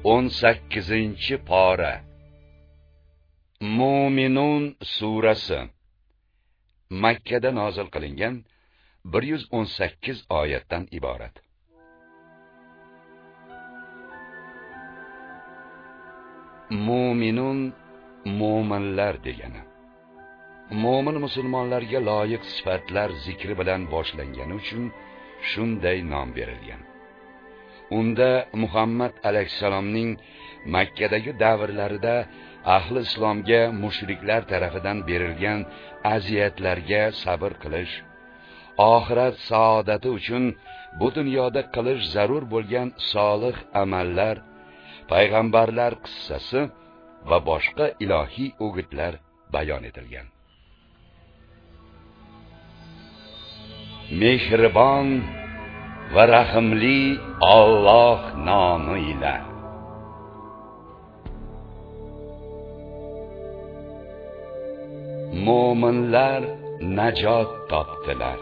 18-pora. Mo'minun surasi Makka da nozil qilingan 118 oyatdan iborat. Mo'minun mo'minlar degani. Mo'min musulmonlarga loyiq sifatlar zikri bilan boshlangani uchun shunday nom berilgan. Unda Muhammad alayhisalomning Makkadagi davrlarida ahli islomga mushriklar tarafidan berilgan aziyatlarga sabr qilish, oxirat saodati uchun bu dunyoda qilish zarur bo'lgan solih amallar, payg'ambarlar qissasi va boshqa ilohiy o'gitlar bayon etilgan. Mehribon va rahimli Alloh nomi ila. Mo'minlar najot topdilar.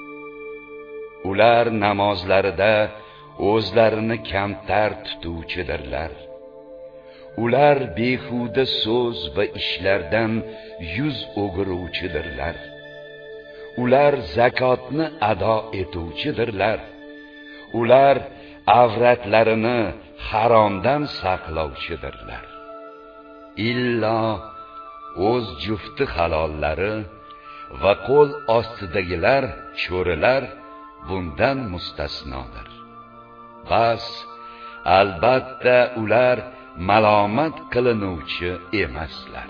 Ular namozlarida o'zlarini kamtar tutuvchidirlar. Ular behuda so'z va ishlardan yuz o'giruvchidirlar. Ular zakotni ado etuvchidirlar. Ular avratlarini haromdan saqlovchidirlar. Illo o'z jufti halollari va qo'l ostidagilar cho'rilar bundan mustasnodir. Bas, albatta ular malomat qilinuvchi emaslar.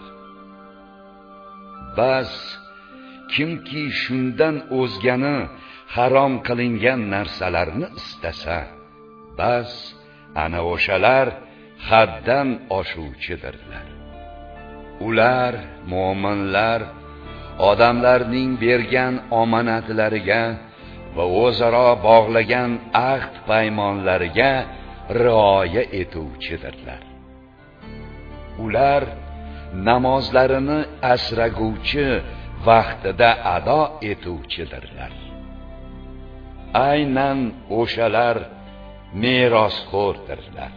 Bas, kimki shundan o'zgani harom qilingan narsalarni istasa, bas ana o'shalar haddan oshuvchidirlar. Ular mo'minlar odamlarning bergan omonatlariga va o'zaro bog'lagan ahd paymonlariga rioya etuvchidirlar. Ular namozlarini asraguvchi vaqtida ado etuvchidirlar. Aynan o'shalar merosxo'rdirlar.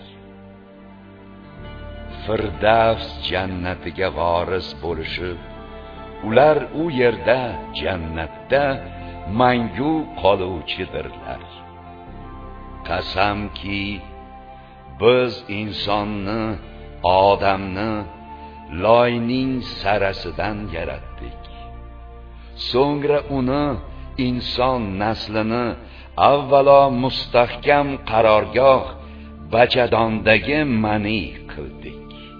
Firdavs jannatiga voris bo'lishib, ular u yerda jannatda mangu qoluvchidirlar. Qasamki, biz insonni, odamni loyning sarasidan yaratdik. So'ngra uni, inson naslini avvalo mustahkam qarorgoh bachadondagi mani qildik.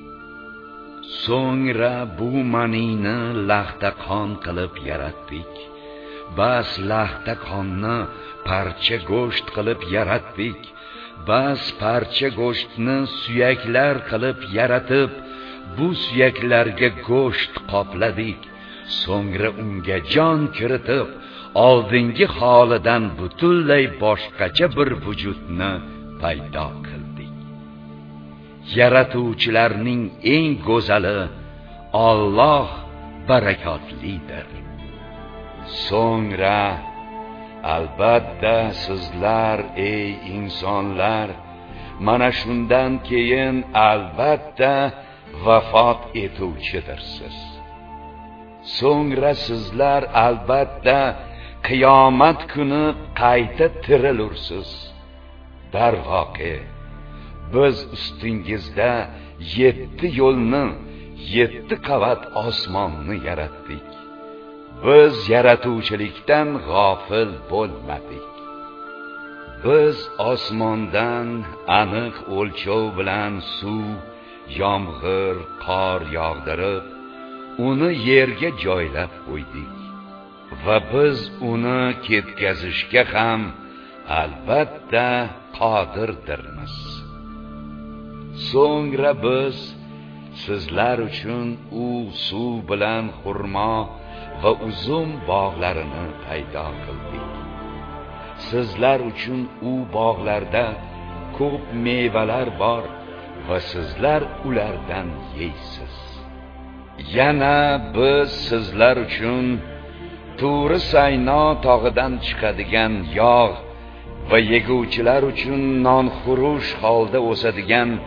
So'ngra bu manini laxta qon qilib yaratdik. Bas laxta qonni parcha go'sht qilib yaratdik. Bas parcha go'shtni suyaklar qilib yaratib, bu suyaklarga go'sht qopladik. So'ngra unga jon kiritib, oldingi holidan butunlay boshqacha bir vujudni paydo qildik. Yaratuvchilarning eng go'zali Alloh barakotlidir. So'ngra albatta sizlar ey insonlar, mana shundan keyin albatta vafot etuvchidirsiz. So'ngra sizlar albatta qiyomat kuni qayta tirilursiz. Darvoqe, biz ustingizda 7 yo'lni, 7 qavat osmonni yaratdik. Biz yaratuvchilikdan g'ofil bo'lmadik. Biz osmondan aniq o'lchov bilan suv, yomg'ir, qor yog'dirib, uni yerga joylab qo'ydik. Va biz uni ketkazishga ham albatta qodirdirmiz. So'ngra biz sizlar uchun u suv bilan xurmo va uzum bog'larini paydo qildik. Sizlar uchun u bog'larda ko'p mevalar bor va sizlar ulardan yeysiz. Yana biz sizlar uchun Turi Sayno tog'idan chiqadigan yog' va yeguvchilar uchun nonxurush holda o'sadigan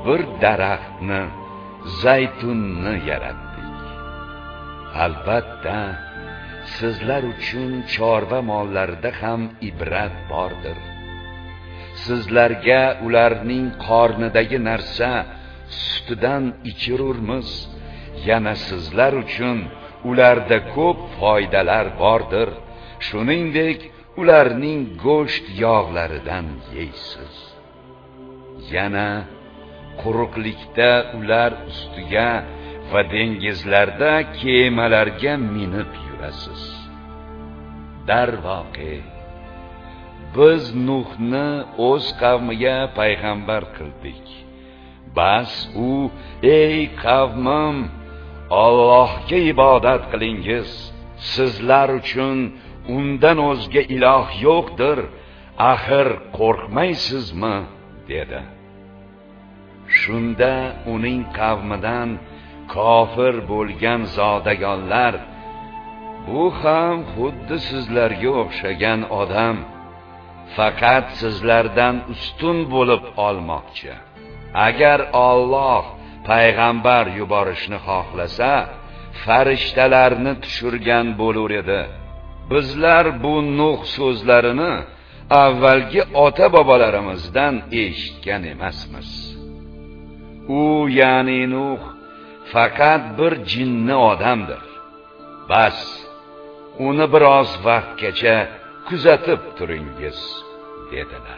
bir daraxtni, zaytunni yaratdik. Albatta, sizlar uchun chorva mollarida ham ibrat bordir. Sizlarga ularning qornidagi narsa sutidan ichirurmiz. Yana sizlar uchun ularda ko'p foydalar bordir. Shuningdek, ularning go'sht yog'laridan yeysiz. Yana quruqlikda ular ustiga va dengizlarda kemalarga minib yurasiz. Darvoqe, biz Nuhni o'z qavmiga payg'ambar qildik. Bas u: ey qavmim, Allohga ibodat qilingiz. Sizlar uchun undan o'zga iloh yo'qdir. Axir qo'rqmaysizmi? dedi. Shunda uning qavmidan kofir bo'lgan zodagonlar: bu ham xuddi sizlarga o'xshagan odam, faqat sizlardan ustun bo'lib olmoqchi. Agar Alloh payg'ambar yuborishni xohlasa, farishtalarni tushirgan bo'lar edi. Bizlar bu Nuh so'zlarini avvalgi ota-bobolarimizdan eshitgan emasmiz. U, ya'ni Nuh, faqat bir jinni odamdir. Bas, uni biroz vaqtgacha kuzatib turingiz, dedilar.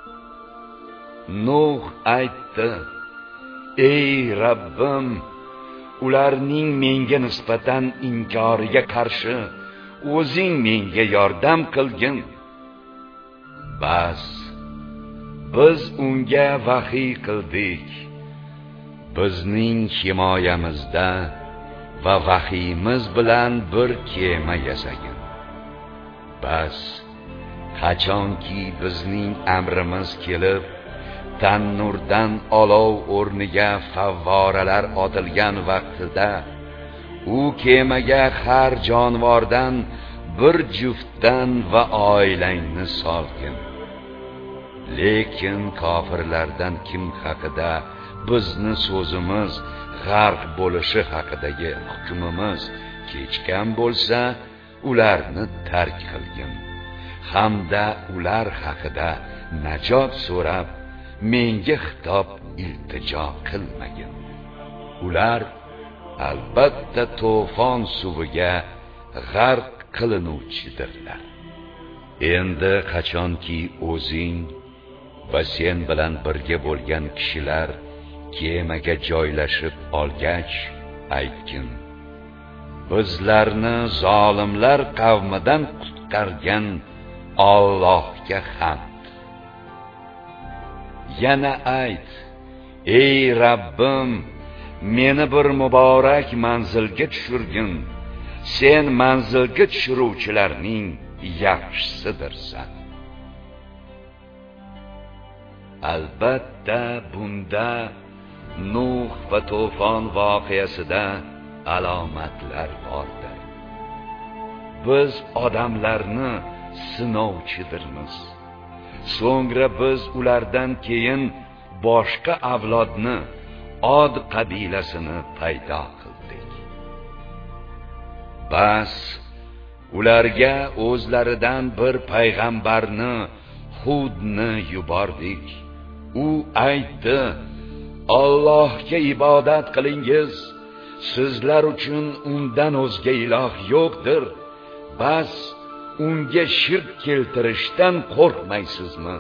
Nuh aytdi: ey Rabbim, ularning menga nisbatan inkoriga qarshi o'zing menga yordam qilgin. Bas, biz unga vahiy qildik. Bizning himoyamizda va vahiyimiz bilan bir kema yasagin. Bas, qachonki bizning amrimiz kelib, tannurdan olov o'rniga favvoralar otilgan vaqtida u kemaga har jonivordan bir juftdan va oilangni solgin. Lekin kofirlardan kim haqida bizni so'zimiz g'arq bo'lishi haqidagi hukmimiz kechgan bo'lsa, ularni tark qilgin. Hamda ular haqida najot so'rab, menga xitob iltijo qilmagin. Ular albatta to'fon suviga g'arq qilinuvchidirlar. Endi qachonki o'zing va sen bilan birga bo'lgan kishilar kemaga joylashib olgach, aytgin: bizlarni zolimlar qavmidan qutqargan Allohga hamd. Yana ayt: ey Rabbim, meni bir muborak manzilga tushirgin. Sen manzilga tushiruvchilarning yaxshisidirsan. Albatta bunda Nuh va to'fon voqeasida alomatlar bordir. Biz odamlarni sinovchidirmiz. So'ngra biz ulardan keyin boshqa avlodni, Od qabilasini paydo qildik. Bas, ularga o'zlaridan bir payg'ambarni, Hudni yubordik. U aytdi: Allohga ibodat qilingiz. Sizlar uchun undan o'zga iloh yo'qdir. Bas, unga shirk keltirishdan qo'rqmaysizmi?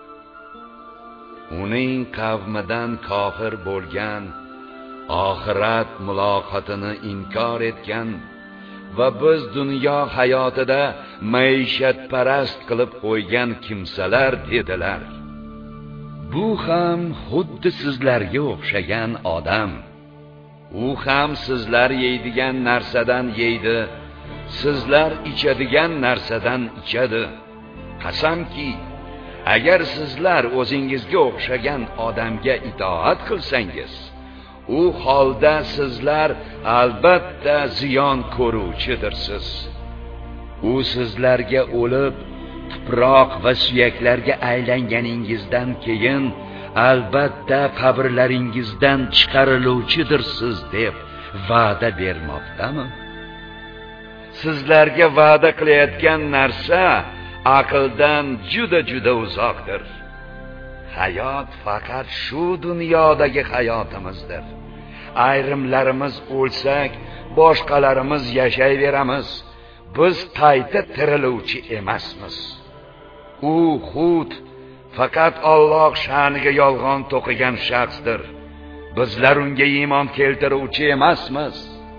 Uning qavmidan kofir bo'lgan, oxirat muloqotini inkor etgan va biz dunyo hayotida maishatparast qilib qo'ygan kimsalar dedilar: bu ham xuddi sizlarga o'xshagan odam. U ham sizlar yeydigan narsadan yeydi, sizlar ichadigan narsadan ichadi. Qasamki, agar sizlar o'zingizga o'xshagan odamga itoat qilsangiz, u holda sizlar albatta ziyon ko'ruvchidirsiz. U sizlarga o'lib, tuproq va suyaklarga aylanganingizdan keyin albatta qabrlaringizdan chiqariluvchidirsiz deb va'da bermoqdami? Sizlarga va'da qilayotgan narsa aqldan juda uzoqdir. Hayot faqat shu dunyodagi hayotimizdir. Ayrimlarimiz o'lsak, boshqalarimiz yashayveramiz. Biz qayta tiriluvchi emasmiz. U Hud faqat Alloh sha'niga yolg'on to'qigan shaxsdir. Bizlar unga iymon keltiruvchi emasmiz.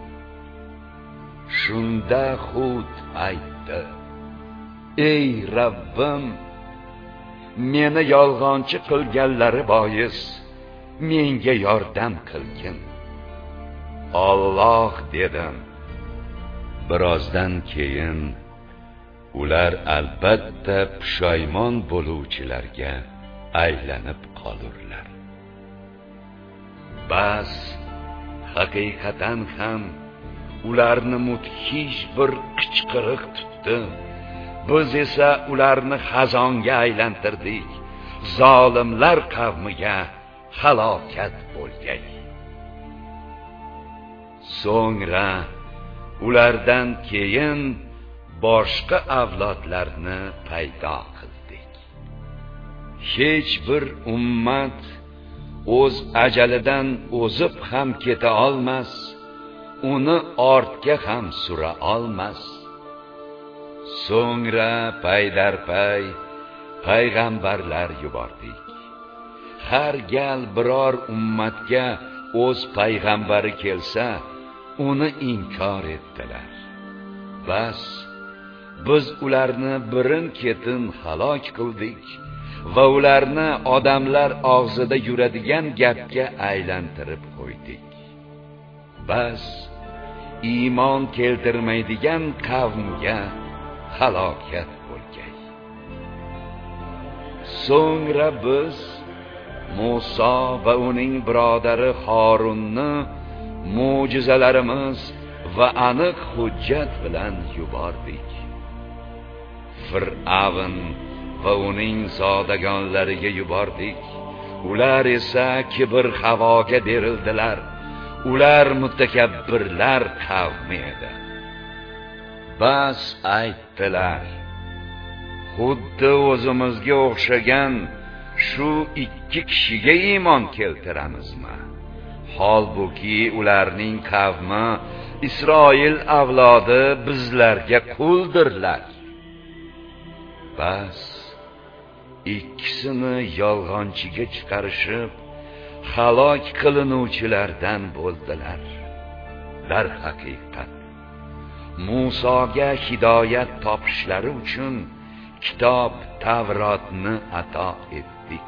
Shunda Hud aytdi: Ey Rabbim, meni yolg'onchi qilganlari bois menga yordam qilgin. Alloh dedim. Birozdan keyin ular albatta pushaymon bo'luvchilarga aylanib qolurlar. Bas, haqiqatan ham ularni mudhish bir qichqiriq tutdi. Biz esa ularni xazonga aylantirdik. Zolimlar qavmiga halokat bo'lgay. So'ngra ulardan keyin boshqa avlodlarni paydo qildik. Hech bir ummat o'z ajalidan o'zib ham keta olmas, uni ortga ham sura olmas. So'ngra paydarpay payg'ambarlar yubordik. Har gal biror ummatga o'z payg'ambari kelsa, uni inkor etdilar. Bas, biz ularni birin-ketin halok qildik va ularni odamlar og'zida yuradigan gapga aylantirib qo'ydik. Bas, iymon keltirmaydigan qavmga halokat bo'lgay. So'ngra biz Musa va uning birodari Harunni mo'jizalarimiz va aniq hujjat bilan yubordik. Fir'avn va uning zodagonlariga yubordik. Ular esa kibr havoga berildilar. Ular mutakabbirlar qavmi edi. Bas aytdilar: xuddi o'zimizga o'xshagan shu ikki kishiga iymon keltiramizmi? Holbuki ularning qavmi Isroil avlodi bizlarga quldirlar. Bas, ikkisini yolg'onchiga chiqarishib, halok qilinuvchilardan bo'ldilar. Dar haqiqat, Musoga hidoyat topishlari uchun kitob Tavrotni ato etdik.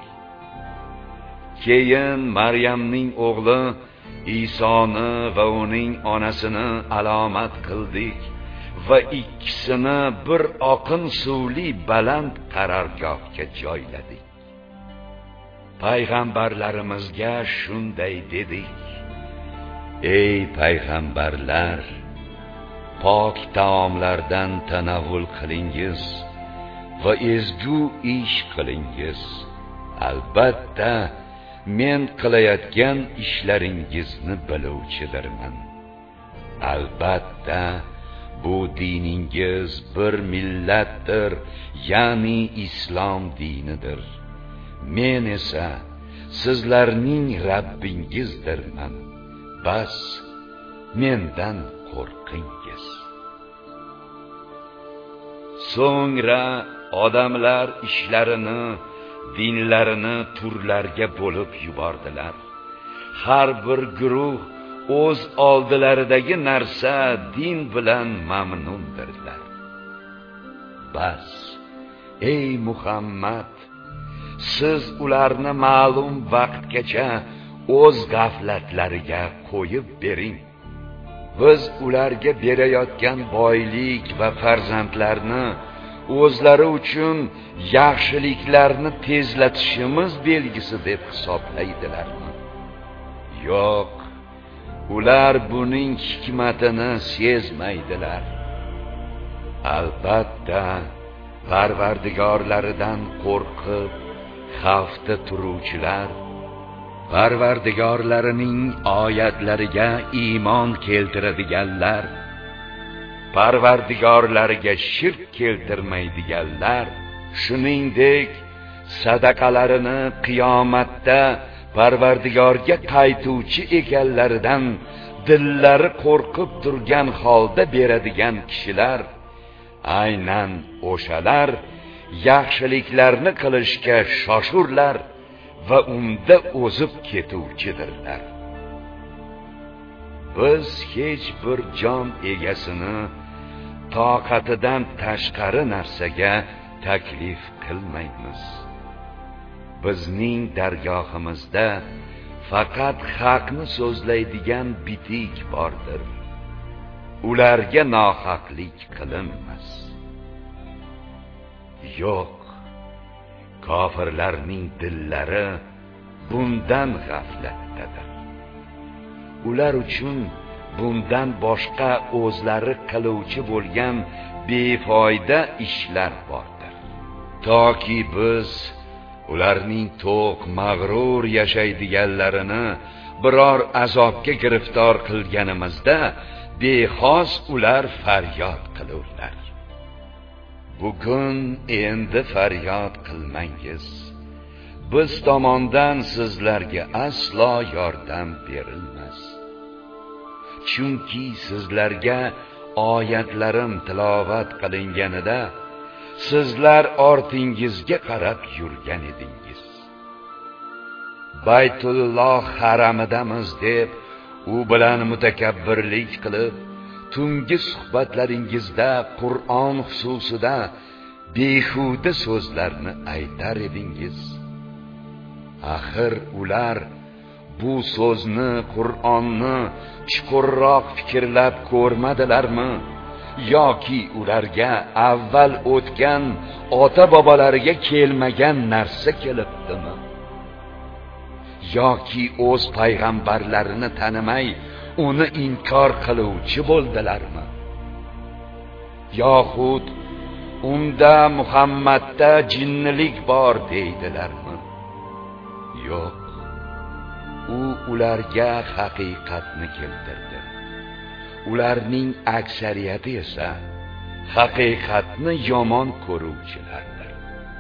Keyin Maryamning o'g'li Isoni va uning onasini alomat qildik va ikkisini bir oqin suvli baland qarorgohga joyladik. Payg'ambarlarimizga shunday dedik: Ey payg'ambarlar, pok taomlardan tanavvul qilingiz va ezgu ish qilingiz. Albatta, men qilayotgan ishlaringizni biluvchidirman. Albatta, bu diningiz bir millatdir, ya'ni islom dinidir. Men esa sizlarning Rabbingizdirman. Bas, mendan qo'rqingiz. So'ngra odamlar ishlarini, dinlarini turlarga bo'lib yubordilar. Har bir guruh o'z oldilaridagi narsa, din bilan mamnundirlar. Bas, ey Muhammad, siz ularni ma'lum vaqtgacha o'z g'aflatlariga qo'yib bering. Biz ularga berayotgan boylik va farzandlarni o'zlari uchun yaxshiliklarni tezlatishimiz belgisi deb hisoblaydilarmi? Yo'q, ular buning hikmatini sezmaydilar. Albatta, Parvardigorlaridan qo'rqib, xavfda turuvchilar, Parvardigorlarining oyatlariga iymon keltiradiganlar, Parvardigorlariga shirk keltirmaydiganlar, shuningdek sadaqalarini qiyomatda Parvardigorga qaytuvchi ekanlaridan dillari qo'rqib turgan holda beradigan kishilar, aynan o'shalar yaxshiliklarni qilishga shoshurlar va unda o'zib ketuvchidirlar. Biz hech bir jon egasini toqatidan tashqari narsaga taklif qilmaymiz. Bizning dargohimizda faqat haqni so'zlaydigan bitik bordir. Ularga nohaqlik qilinmas. Yo'q, kofirlarning dillari bundan g'aflatdadir. Ular uchun bundan boshqa o'zlari qiluvchi bo'lgan befoyda ishlar bordir. Toki biz ularning to'q mag'rur yashaydiganlarini biror azobga giriftor qilganimizda bexos ular faryod qilurlar. Bugun endi faryod qilmangiz. Biz tomondan sizlarga aslo yordam berilmas. Chunki sizlarga oyatlarim tilovat qilinganida sizlar ortingizga qarab yurgan edingiz. Baytulloh haramidamiz deb u bilan mutakabbirlik qilib, tungi suhbatlaringizda Qur'on xususida behuda so'zlarni aytar edingiz. Axir ular bu so'zni, Qur'onni chuqurroq fikrlab ko'rmadilarmi? Yoki ularga avval o'tgan ota-bobolariga kelmagan narsa kelibdimi? Yoki o'z payg'ambarlarini tanimay uni inkor qiluvchi bo'ldilarmi? Yoxud unda Muhammadda jinnilik bor deydilarmi? Yo'q, u ularga haqiqatni keltirdi. Ularning aksariyati esa haqiqatni yomon ko'ruvchilardir.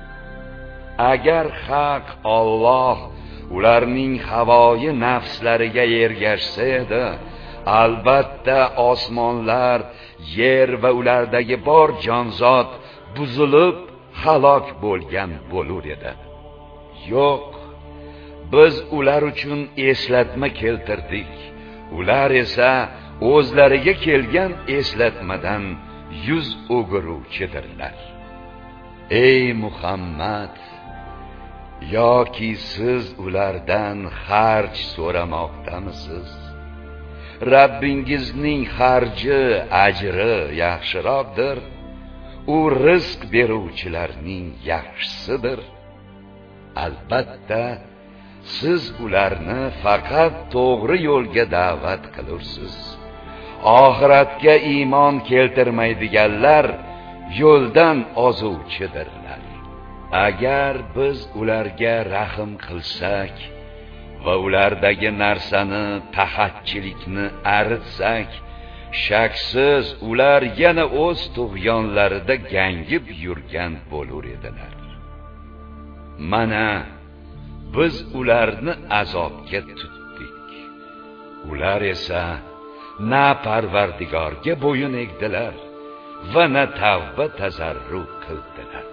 Agar haq Alloh ularning havoyi nafslariga ergashsa edi, albatta osmonlar, yer va ulardagi bor jonzot buzilib halok bo'lgan bo'lar edi. Yo'q, biz ular uchun eslatma keltirdik. Ular esa o'zlariga kelgan eslatmadan yuz o'giruvchidirlar. Ey Muhammad, yoki siz ulardan xarj so'ramoqdamisiz? Rabbingizning xarji, ajri yaxshiroqdir. U rizq beruvchilarning yaxshisidir. Albatta, siz ularni faqat to'g'ri yo'lga da'vat qilursiz. Oxiratga iymon keltirmaydiganlar yo'ldan ozuvchidirlar. Agar biz ularga rahm qilsak va ulardagi narsani, tahatchilikni aritsak, shaksiz ular yana o'z tug'yonlarida gangib yurgan bo'lar edilar. Mana biz ularni azobga tutdik. Ular esa na Parvardigorga bo'yin egdilar va na tavba tazarru qildilar.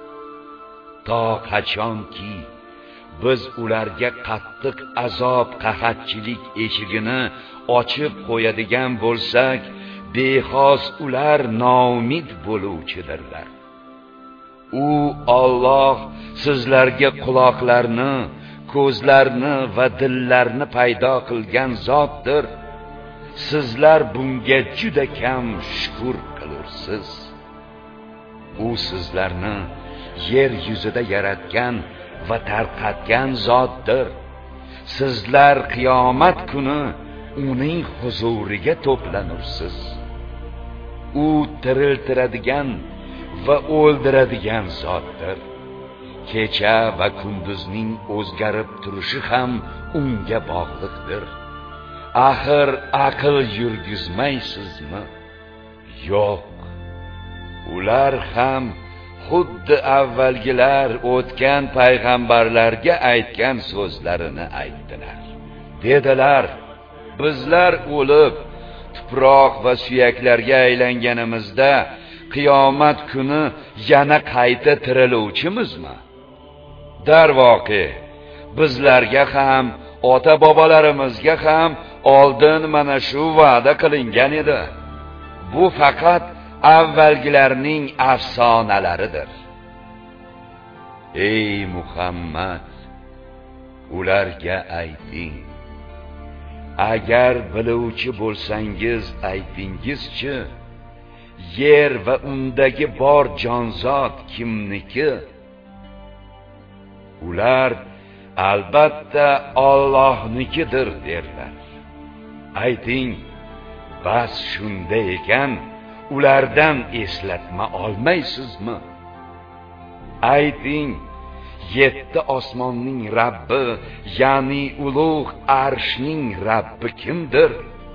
To qachonki biz ularga qattiq azob, qahatchilik eshigini ochib qo'yadigan bo'lsak, bexos ular noumid bo'luvchidirlar. U Alloh sizlarga quloqlarni, ko'zlarni va dillarni paydo qilgan zotdir. Sizlar bunga juda kam shukr qilursiz. U sizlarni yer yuzida yaratgan va tarqatgan zotdir. Sizlar qiyomat kuni uning huzuriga to'planursiz. U tiriltiradigan va o'ldiradigan zotdir. kecha va kunduzning o'zgarib turishi ham unga bog'liqdir. Axir aql yurgizmaysizmi? Yo'q. Ular ham xuddi avvalgilar o'tgan payg'ambarlarga aytgan so'zlarini aytdilar. Dedilar: bizlar o'lib, tuproq va suyaklarga aylanganimizda qiyomat kuni yana qayta tiriluvchimizmi? Darvoqe, bizlarga ham, ota-bobolarimizga ham oldin mana shu va'da qilingan edi. Bu faqat avvalgilarning afsonalaridir. Ey Muhammad, ularga ayting: agar biluvchi bo'lsangiz aytingizchi, yer va undagi bor jonzot kimniki? Ular albatta Allohnikidir derlar. Ayting: bas shunday ekan, ulardan eslatma olmaysizmi? Ayting: 7 osmonning Rabbi, ya'ni ulug' arshning Rabbi kimdir?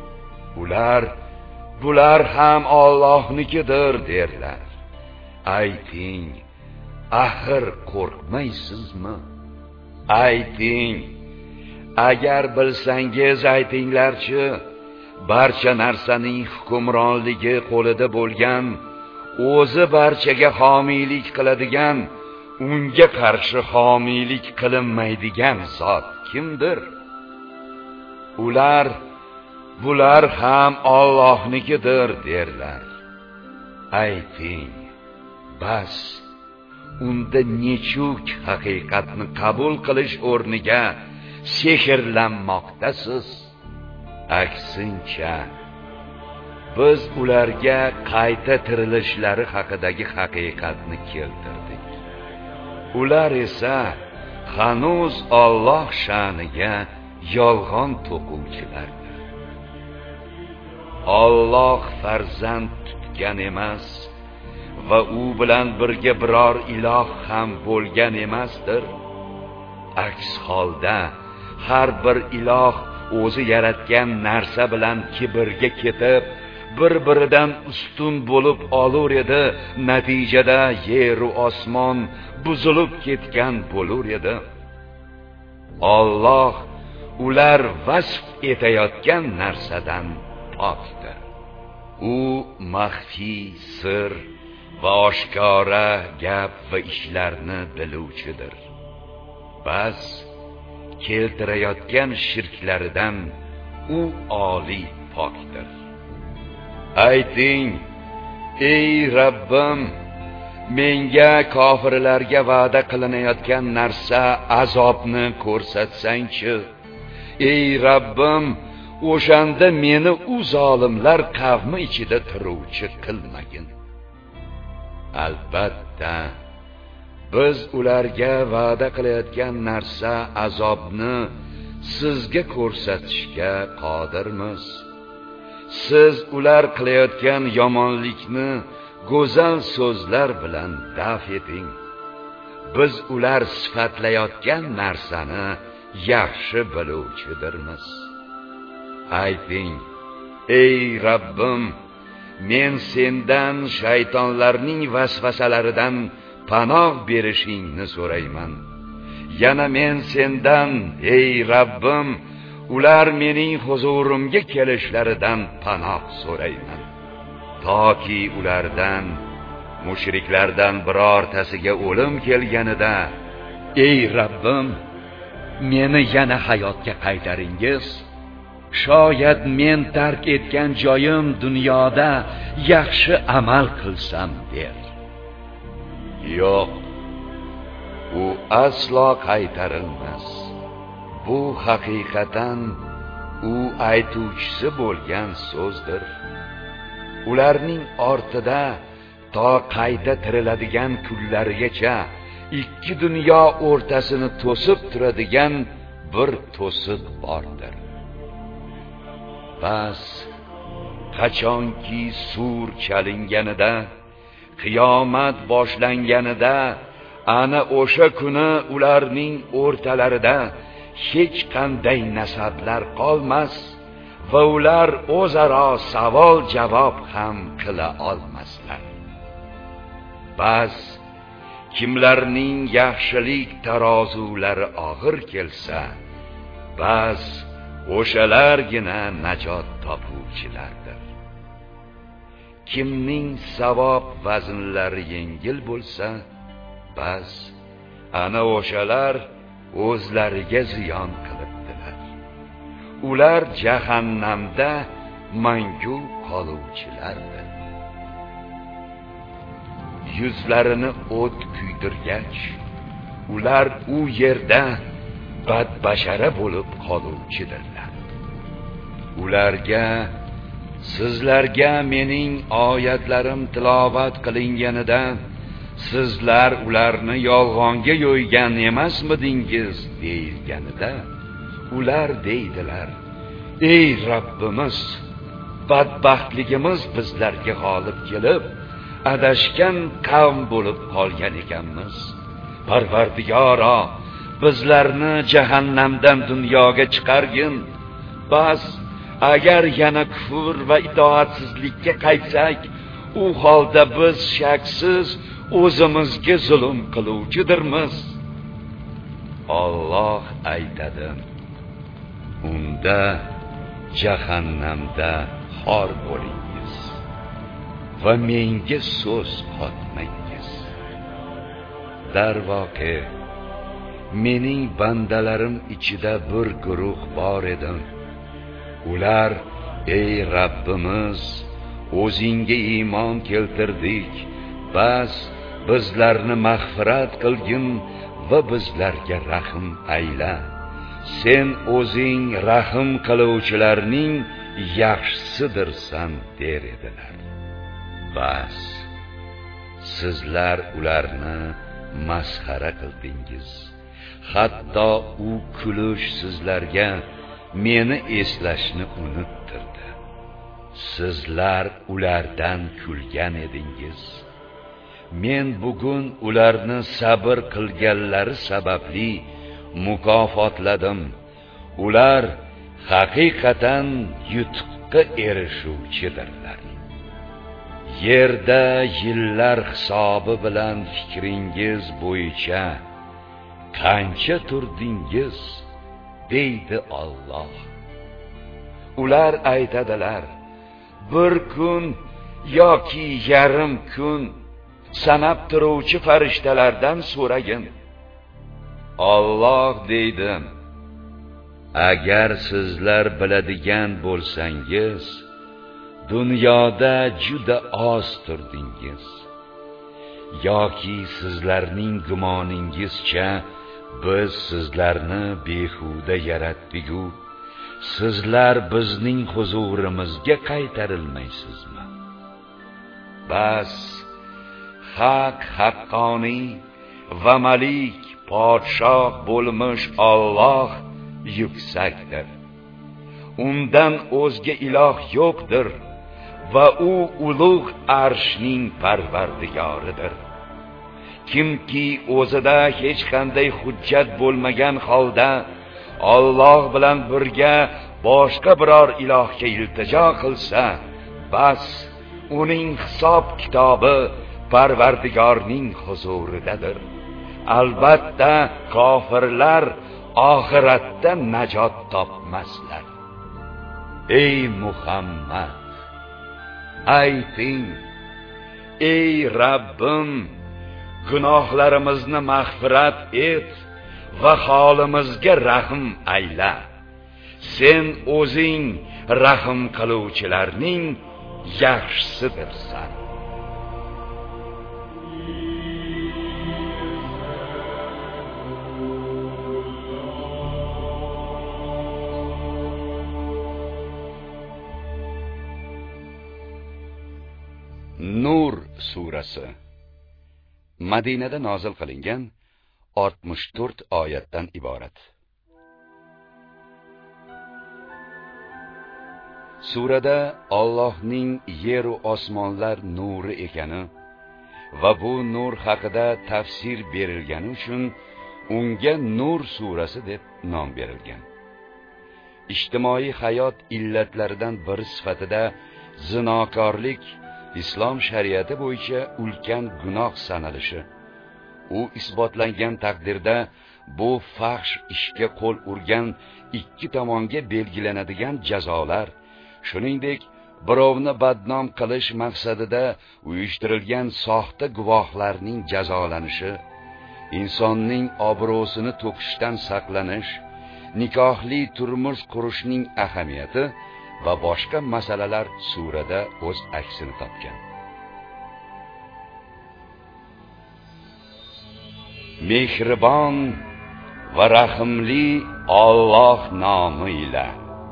Bular ham Allohnikidir derlar. Ayting: axir qo'rqmaysizmi? Ayting: agar bilsangiz aytinglarchi, barcha narsaning hukmronligi qo'lida bo'lgan, o'zi barchaga homiylik qiladigan, unga qarshi homiylik qilinmaydigan zot kimdir? Bular ham Allohnikidir derlar. Ayting: bas, unda nechuk haqiqatni qabul qilish o'rniga sehrlanmoqdasiz. Aksincha, biz ularga qayta tirilishlari haqidagi haqiqatni keltirdik. Ular esa hanuz Alloh sha'niga yolg'on to'quvchilardir. Alloh farzand tutgan emas va u bilan birga biror iloh ham bo'lgan emasdir. Aks holda har bir iloh o'zi yaratgan narsa bilan kibrga ketib, bir-biridan ustun bo'lib olur edi. Natijada yer va osmon buzilib ketgan bo'lar edi. Alloh ular vasf etayotgan narsadan pokdir. U maxfiy sir va oshkora gap va ishlarni biluvchidir. Bas keltirayotgan shirklaridan u oliy pokdir. Ayting: ey Rabbim, menga kofirlarga va'da qilinayotgan narsa azobni ko'rsatsang-chi. Ey Rabbim, o'shanda meni u zolimlar qavmi ichida turuvchi qilmagin. Albatta, biz ularga va'da qilayotgan narsa azobni sizga ko'rsatishga qodirmiz. Siz ular qilayotgan yomonlikni go'zal so'zlar bilan daf eting. Biz ular sifatlayotgan narsani yaxshi biluvchidirmiz. Ayting: ey Rabbim, men sendan shaytonlarning vasvasalaridan panoh berishingni so'rayman. Yana men sendan, ey Rabbim, ular mening huzurimga kelishlaridan panoh so'rayman. Toki ulardan, mushriklardan birortasiga o'lim kelganida: ey Rabbim, meni yana hayotga qaytaringiz. Shoyat men tark etgan joyim dunyoda yaxshi amal qilsam der. Yo'q, u aslo qaytarilmas. Bu haqiqatan u aytuvchisi bo'lgan so'zdir. Ularning ortida to qayta tiriladigan kunlarigacha 2 dunyo o'rtasini to'sib turadigan bir to'siq bordir. Bas, qachonki sur chalinganida, qiyomat boshlanganida ana o'sha kuni ularning o'rtalarida hech qanday nasablar qolmas va ular o'zaro savol javob ham qila olmaslar. Bas kimlarning yaxshilik tarozulari og'ir kelsa, bas o'shalargina najot topuvchilardir. Kimning savob vaznlari yengil bo'lsa, bas ana o'shalar o'zlariga ziyon qilibdilar. Ular jahannamda mangu qoluvchilardir. Yuzlarini o't kuydirgach, ular u yerda badbashara bo'lib qoluvchidirlar. Ularga sizlarga mening oyatlarim tilovat qilinganida sizlar ularni yolg'onga yo'ygan emasmidingiz deyilganida, ular deydilar: ey Rabbimiz, badbaxtligimiz bizlarga g'olib kelib, adashgan qavm bo'lib qolgan ekanmiz. Parvardigoro, bizlarni jahannamdan dunyoga chiqargin. Bas agar yana kufr va itoatsizlikka qaytsak, u holda biz shaksiz o'zimizga zulm qiluvchidirmiz. Alloh aytadi: unda jahannamda xor bo'lingiz va menga so'z qotmangiz. Darvoqe, mening bandalarim ichida bir guruh bor edi. Ular: ey Rabbimiz, o'zingga iymon keltirdik, bas bizlarni mag'firat qilgin va bizlarga rahm ayla. Sen o'zing rahm qiluvchilarning yaxshisidirsan der edilar. Bas sizlar ularni masxara qildingiz. Hatto u kulish sizlarga meni eslashni unuttirdi. Sizlar ulardan kulgan edingiz. Men bugun ularni sabr qilganlari sababli mukofotladim. Ular haqiqatan yutuqqa erishuvchidirlar. Yerda yillar hisobi bilan fikringiz bo'yicha qancha turdingiz, deydi Alloh. Ular aytadilar: bir kun yoki yarim kun sanab turuvchi farishtalardan so'ragin. Alloh deydi: agar sizlar biladigan bo'lsangiz, dunyoda juda oz turdingiz. Yoki sizlarning gumoningizcha biz sizlarni behuda yaratdik-ku, sizlar bizning huzurimizga qaytarilmaysizmi? Bas haq haqqoniy va malik podshoh bo'lmish Alloh yuksakdir. Undan o'zga iloh yo'qdir va u ulug' arshning parvardigoridir. Kimki o'zida hech qanday hujjat bo'lmagan holda Alloh bilan birga boshqa biror ilohga iltijo qilsa, bas uning hisob kitobi Parvardigorning huzuridadir. Albatta kofirlar oxiratda najot topmaslar. Ey Muhammad, ayting: ey Rabbim, gunohlarimizni mag'firat et va holimizga rahm ayla. Sen o'zing rahm qiluvchilarning yaxshisidirsan. Nur surasi Madinada nozil qilingan 64 oyatdan iborat. Surada Allohning yer va osmonlar nuri ekani va bu nur haqida tafsir berilgani uchun unga Nur surasi deb nom berilgan. Ijtimoiy hayot illatlaridan biri sifatida zinokorlik islom shariati bo'yicha ulkan gunoh sanalishi, u isbotlangan taqdirda bu fahsh ishga qo'l urgan ikki tomonga belgilanadigan jazolar, shuningdek birovni badnom qilish maqsadida uyushtirilgan soxta guvohlarning jazolanishi, insonning obro'sini to'kishdan saqlanish, nikohli turmush qurishning ahamiyati va boshqa masalalar surada o'z aksini topgan. Mehribon va rahimli Alloh nomi ila.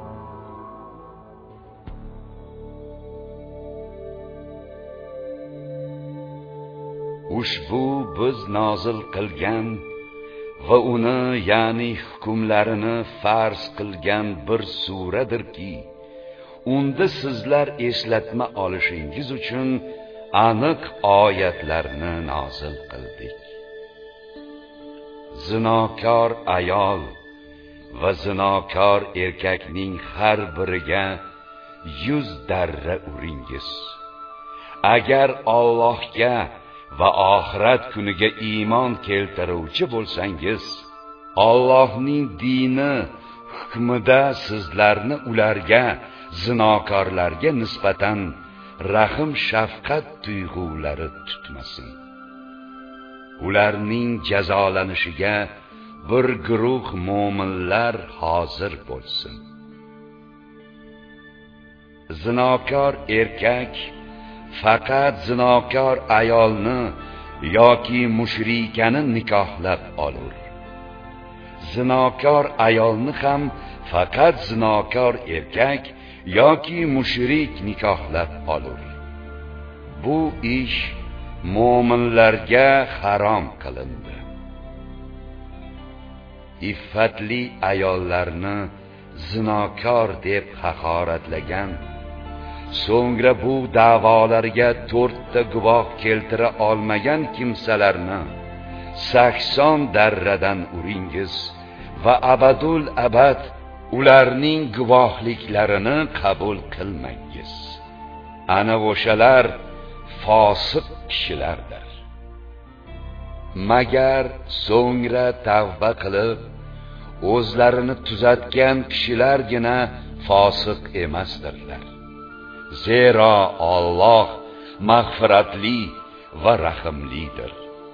Ushbu biz nozil qilgan va uni, ya'ni hukmlarini farz qilgan bir suradirki, unda sizlar eslatma olishingiz uchun aniq oyatlarni nozil qildik. Zinokor ayol va zinokor erkakning har biriga 100 darra uringiz. Agar Allohga va oxirat kuniga iymon keltiruvchi bo'lsangiz, Allohning dini hukmida sizlarni ularga, zinokorlarga nisbatan rahim shafqat tuyg'ulari tutmasin. Ularning jazolanishiga bir guruh mo'minlar hozir bo'lsin. Zinokor erkak faqat zinokor ayolni yoki mushrikani nikohlab olur. Zinokor ayolni ham faqat zinokor erkak yoki mushrik nikohlab olur. Bu ish mo'minlarga harom qilindi. Iffatli ayollarni zinokor deb haqoratlagan, so'ngra bu da'volarga 4 ta guvoh keltira olmagan kimsalarni 80 darradan uringiz va abadul abad ularning guvohliklarini qabul qilmangiz. Ana o'shalar fosiq kishilardir. Magar so'ngra tavba qilib o'zlarini tuzatgan kishilargina fosiq emasdirlar. Zero Alloh mag'firatli va rahimlidir.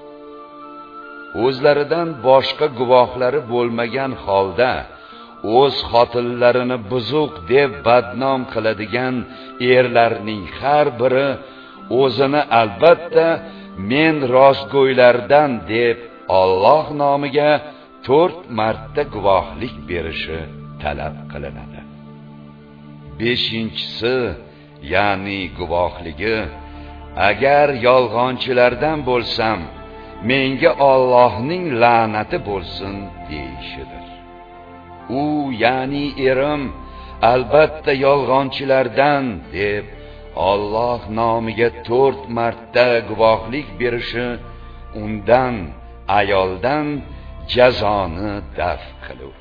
O'zlaridan boshqa guvohlari bo'lmagan holda o'z xotinlarini buzuq deb badnom qiladigan erlarning har biri o'zini albatta men rostgo'ylardan deb Alloh nomiga 4 marta guvohlik berishi talab qilinadi. 5-inchisi, ya'ni guvohligi, agar yolg'onchilardan bo'lsam, menga Allohning la'nati bo'lsin deyishidir. U, ya'ni erim, albatta yolg'onchilardan deb Alloh nomiga 4 marta guvohlik berishi undan, ayoldan jazoni daf qilur.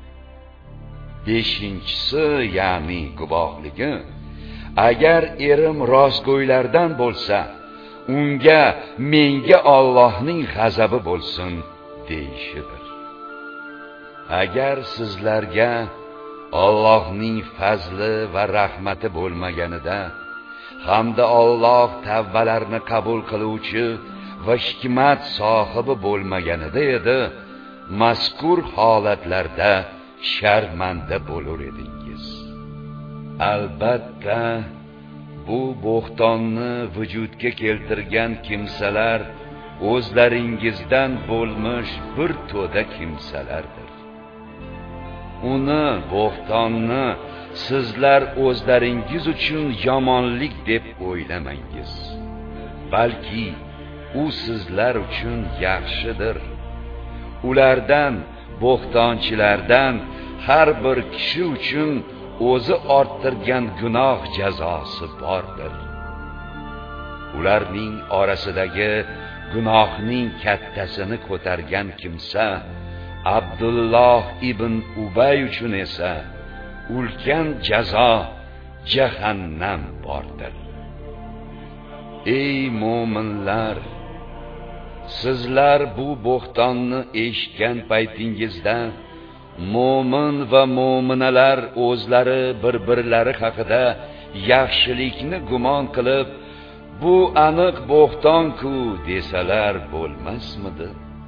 5-inchisi, ya'ni guvohligi, agar erim rostgo'ylardan bo'lsa, unga menga Allohning g'azabi bo'lsin deyishidir. Agar sizlarga Allohning fazli va rahmati bo'lmaganida hamda Alloh tavbalarni qabul qiluvchi va hikmat sohibi bo'lmaganida edi, mazkur holatlarda sharmanda bo'lur edingiz. Albatta, bu bo'xtonni vujudga keltirgan kimsalar o'zlaringizdan bo'lmish bir to'da kimsalardir. Uni, bo'xtonni sizlar o'zlaringiz uchun yomonlik deb o'ylamangiz, balki u sizlar uchun yaxshidir. Ulardan, bo'xtonchilardan har bir kishi uchun o'zi orttirgan gunoh jazosi bordir. ularning orasidagi gunohning kattasini ko'targan kimsa Abdulloh ibn Ubay uchun esa ulkan jazo jahannam bordir. Ey mo'minlar, sizlar bu bo'xtonni eshitgan paytingizda mo'min va mo'minalar o'zlari bir-birlari haqida yaxshilikni gumon qilib, bu aniq bo'xton-ku desalar bo'lmasmidi?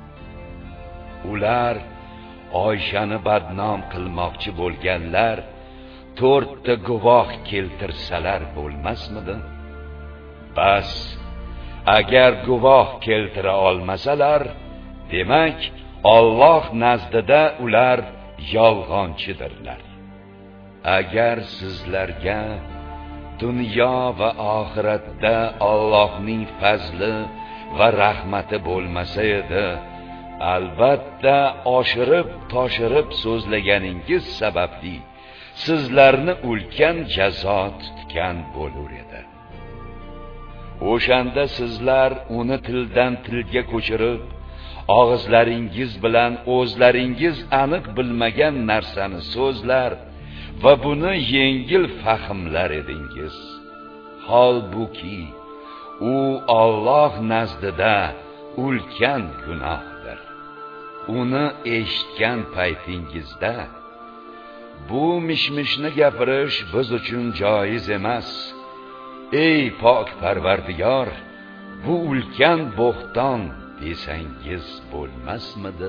Ular Oyshani badnom qilmoqchi bo'lganlar 4 ta guvoh keltirsalar bo'lmasmidi? Bas, agar guvoh keltira olmasalar, demak Alloh nazdida ular yolg'onchidirlar. Agar sizlarga dunyo va oxiratda Allohning fazli va rahmati bo'lmasa edi, albatta oshirib-toshirib so'zlaganingiz sababli sizlarni ulkan jazo tutgan bo'lar edi. O'shanda sizlar uni tildan tilga ko'chirib, og'izlaringiz bilan o'zlaringiz aniq bilmagan narsani so'zlar va buni yengil fahmlar edingiz. Holbuki u Alloh nazdida ulkan gunohdir. Uni eshitgan paytingizda bu mishmishni gapirish biz uchun joiz emas. Ey pok Parvardigor, bu ulkan bo'xton desangiz bo'lmasmidi?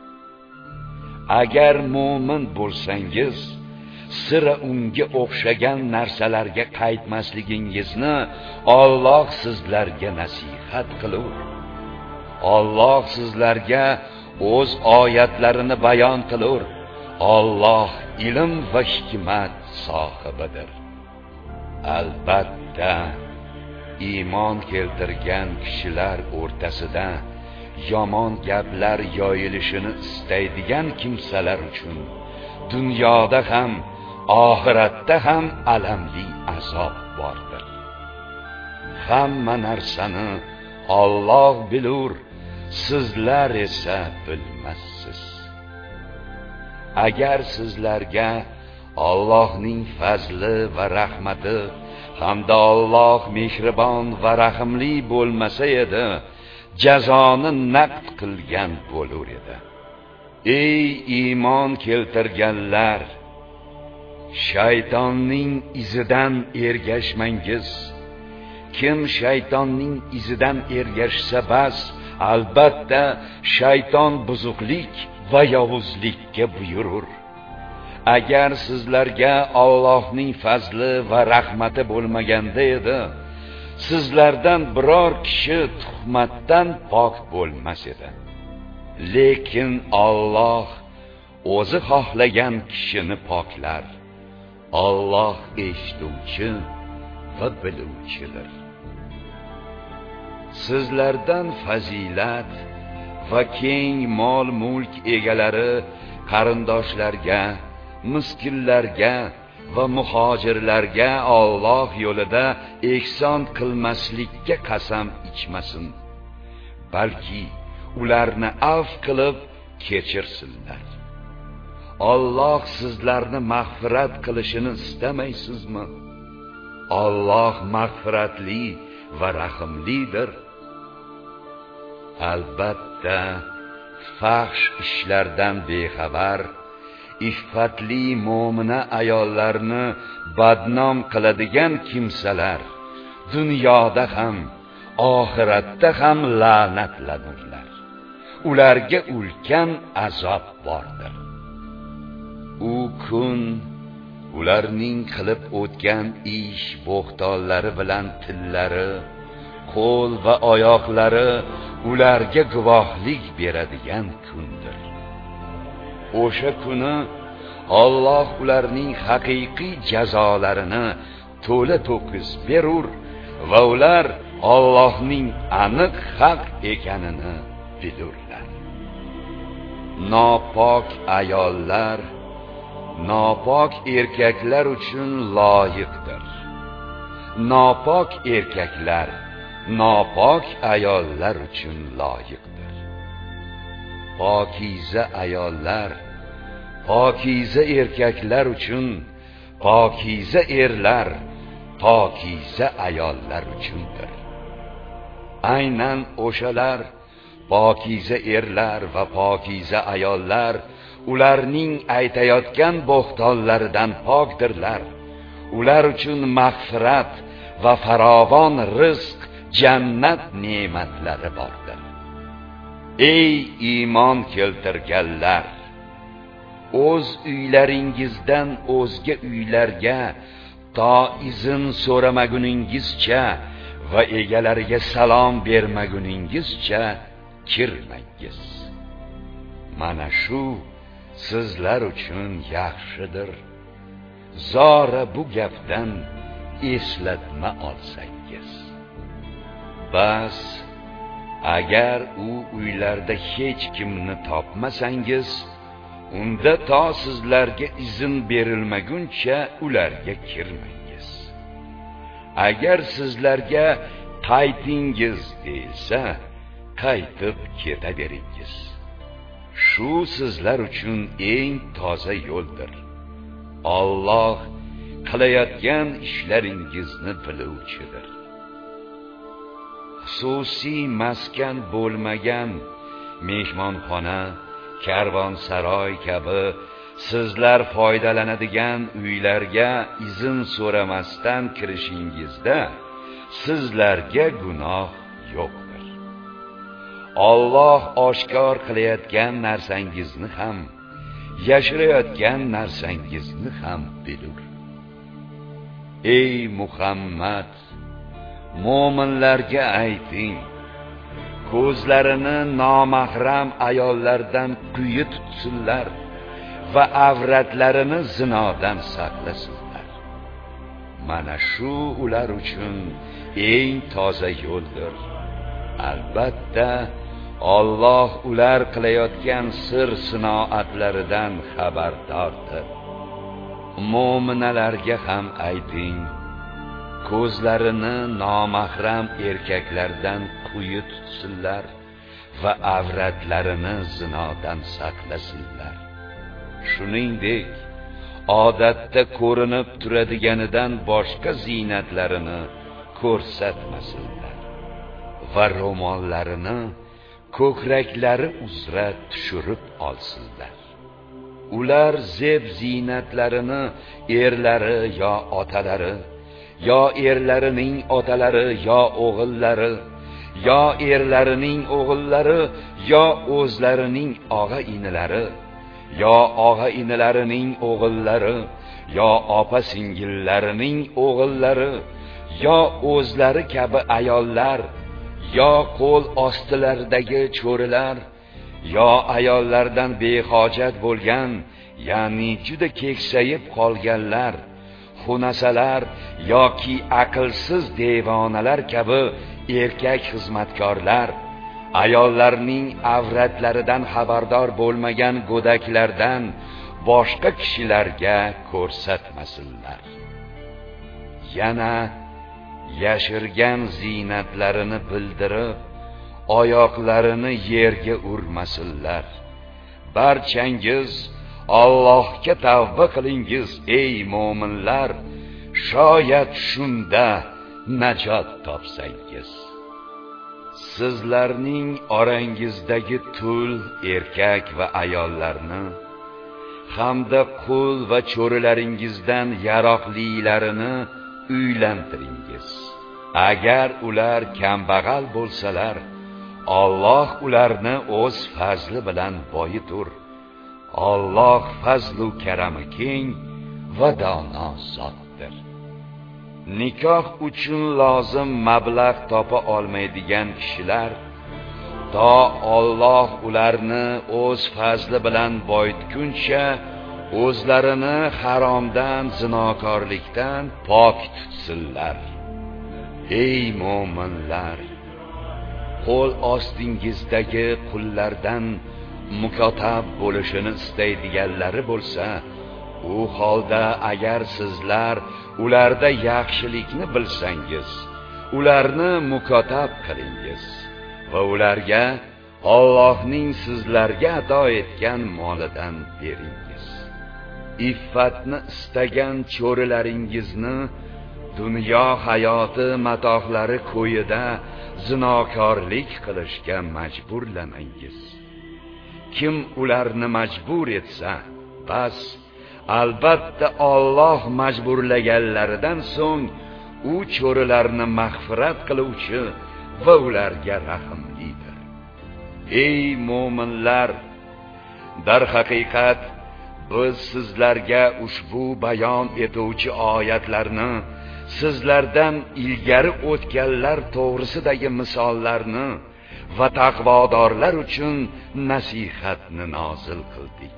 Agar mo'min bo'lsangiz, sira unga o'xshagan narsalarga qaytmasligingizni Alloh sizlarga nasihat qilur. Alloh sizlarga o'z oyatlarini bayon qilur. Alloh ilm va hikmat sohibidir. Albatta, iymon keltirgan kishilar o'rtasida yomon gaplar yoyilishini istaydigan kimsalar uchun dunyoda ham oxiratda ham alamli azob bordir. Hamma narsani Alloh bilur, sizlar esa bilmassiz. Agar sizlarga Allohning fazli va rahmati hamda Alloh mehribon va rahimli bo'lmasa edi, jazoni naqd qilgan bo'lar edi. Ey iymon keltirganlar, shaytonning izidan ergashmangiz. Kim shaytonning izidan ergashsa bas, albatta shayton buzuqlik va yovuzlikka buyurur. Agar sizlarga Allohning fazli va rahmati bo'lmaganda edi, sizlardan biror kishi tuhmatdan pok bo'lmas edi. Lekin Alloh o'zi xohlagan kishini poklar. Alloh eshituvchi va biluvchidir. Sizlardan fazilat va keng mol-mulk egalari qarindoshlarga, miskinlarga va muhojirlarga Alloh yo'lida ehson qilmaslikka qasam ichmasin, balki ularni afv qilib kechirsinlar. Alloh sizlarni mag'firat qilishini istamaysizmi? Alloh mag'firatli va rahimlidir. Albatta, fahsh ishlardan bexabar, iffatli mo'mina ayollarni badnom qiladigan kimsalar dunyoda ham, oxiratda ham la'natlanurlar. Ularga ulkan azob bordir. U kun ularning qilib o'tgan ish bo'xtonlari bilan tillari, qo'l va oyoqlari ularga guvohlik beradigan kundir. O'sha kuni Alloh ularning haqiqiy jazolarini to'la to'kis berur va ular Allohning aniq haq ekanini bilurlar. Nopok ayollar nopok erkaklar uchun loyiqdir. Nopok erkaklar nopok ayollar uchun loyiqdir. Pokiza ayollar, pokiza erkaklar uchun, pokiza erlar, pokiza ayollar uchundir. Aynan o'shalar, pokiza erlar va pokiza ayollar ularning aytayotgan bo'xtonlaridan pokdirlar. Ular uchun mag'firat va farovon rizq, jannat ne'matlari bordir. Ey iymon keltirganlar, o'z uylaringizdan o'zga uylarga to izn so'ramaguningizcha va egalariga salom bermaguningizcha kirmangiz. Mana shu sizlar uchun yaxshidir. Zora bu gapdan eslatma olsangiz. Bas, agar u uylarda hech kimni topmasangiz, unda to sizlarga izn berilmaguncha ularga kirmangiz. Agar sizlarga qaytingiz deyilsa, qaytib ketaveringiz. Shu sizlar uchun eng toza yo'ldir. Alloh qilayotgan ishlaringizni biluvchidir. Xususiy maskan bo'lmagan mehmonxona, karvonsaroy kabi sizlar foydalanadigan uylarga izn so'ramasdan kirishingizda sizlarga gunoh yo'qdir. Alloh oshkor qilayotgan narsangizni ham, yashirayotgan narsangizni ham bilur. Ey Muhammad, mo'minlarga ayting, ko'zlarini nomahram ayollardan quyi tutsinlar va avratlarini zinodan saqlasinlar. Mana shu ular uchun eng toza yo'ldir. Albatta, Alloh ular qilayotgan sir sinoatlaridan xabardordir. Mo'minalarga ham ayting, ko'zlarini nomahram erkaklardan quyi tutsinlar va avratlarini zinodan saqlasinlar. Shuningdek, odatda ko'rinib turadiganidan boshqa ziynatlarini ko'rsatmasinlar va ro'mollarini ko'kraklari uzra tushirib olsinlar. Ular zeb ziynatlarini erlari yo otalari, yo erlarining otalari yo o'g'illari, yo erlarining o'g'illari, yo o'zlarining og'a-inilari, yo og'a-inilarining o'g'illari, yo opa-singillarining o'g'illari, yo o'zlari kabi ayollar, yo qo'l ostilaridagi cho'rilar, yo ayollardan behojat bo'lgan, ya'ni juda keksayib qolganlar, xunasalar yoki aqlsiz devonalar kabi erkak xizmatkorlar, ayollarning avratlaridan xabardor bo'lmagan go'daklardan boshqa kishilarga ko'rsatmasinlar. Yana yashirgan ziynatlarini bildirib, oyoqlarini yerga urmasinlar. Barchangiz Allohga tavba qilingiz, ey mo'minlar, shoyat shunda najot topsangiz. Sizlarning orangizdagi tul erkak va ayollarni hamda qul va cho'rilaringizdan yaroqlilarini uylantiringiz. Agar ular kambag'al bo'lsalar, Alloh ularni o'z fazli bilan boyitur. Alloh fazlu karami keng va dono zotdir. Nikoh uchun lozim mablag' topa olmaydigan kishilar, to Alloh ularni o'z fazli bilan boyitguncha o'zlarini haromdan, zinokorlikdan pok tutsinlar. Ey mo'minlar, qo'l ostingizdagi qullardan mukotab bo'lishini istaydiganlari bo'lsa, u holda agar sizlar ularda yaxshilikni bilsangiz, ularni mukotab qilingiz va ularga Allohning sizlarga ato etgan molidan beringiz. Iffatni istagan cho'rilaringizni dunyo hayoti matohlari ko'yida zinokorlik qilishga majburlamangiz. Kim ularni majbur etsa, bas albatta Alloh majburlaganlaridan so'ng u cho'rilarni mag'firat qiluvchi va ularga rahimlidir. Ey mo'minlar, dar haqiqat biz sizlarga ushbu bayon etuvchi oyatlarni, sizlardan ilgari o'tganlar to'g'risidagi misollarni va taqvodorlar uchun nasihatni nozil qildik.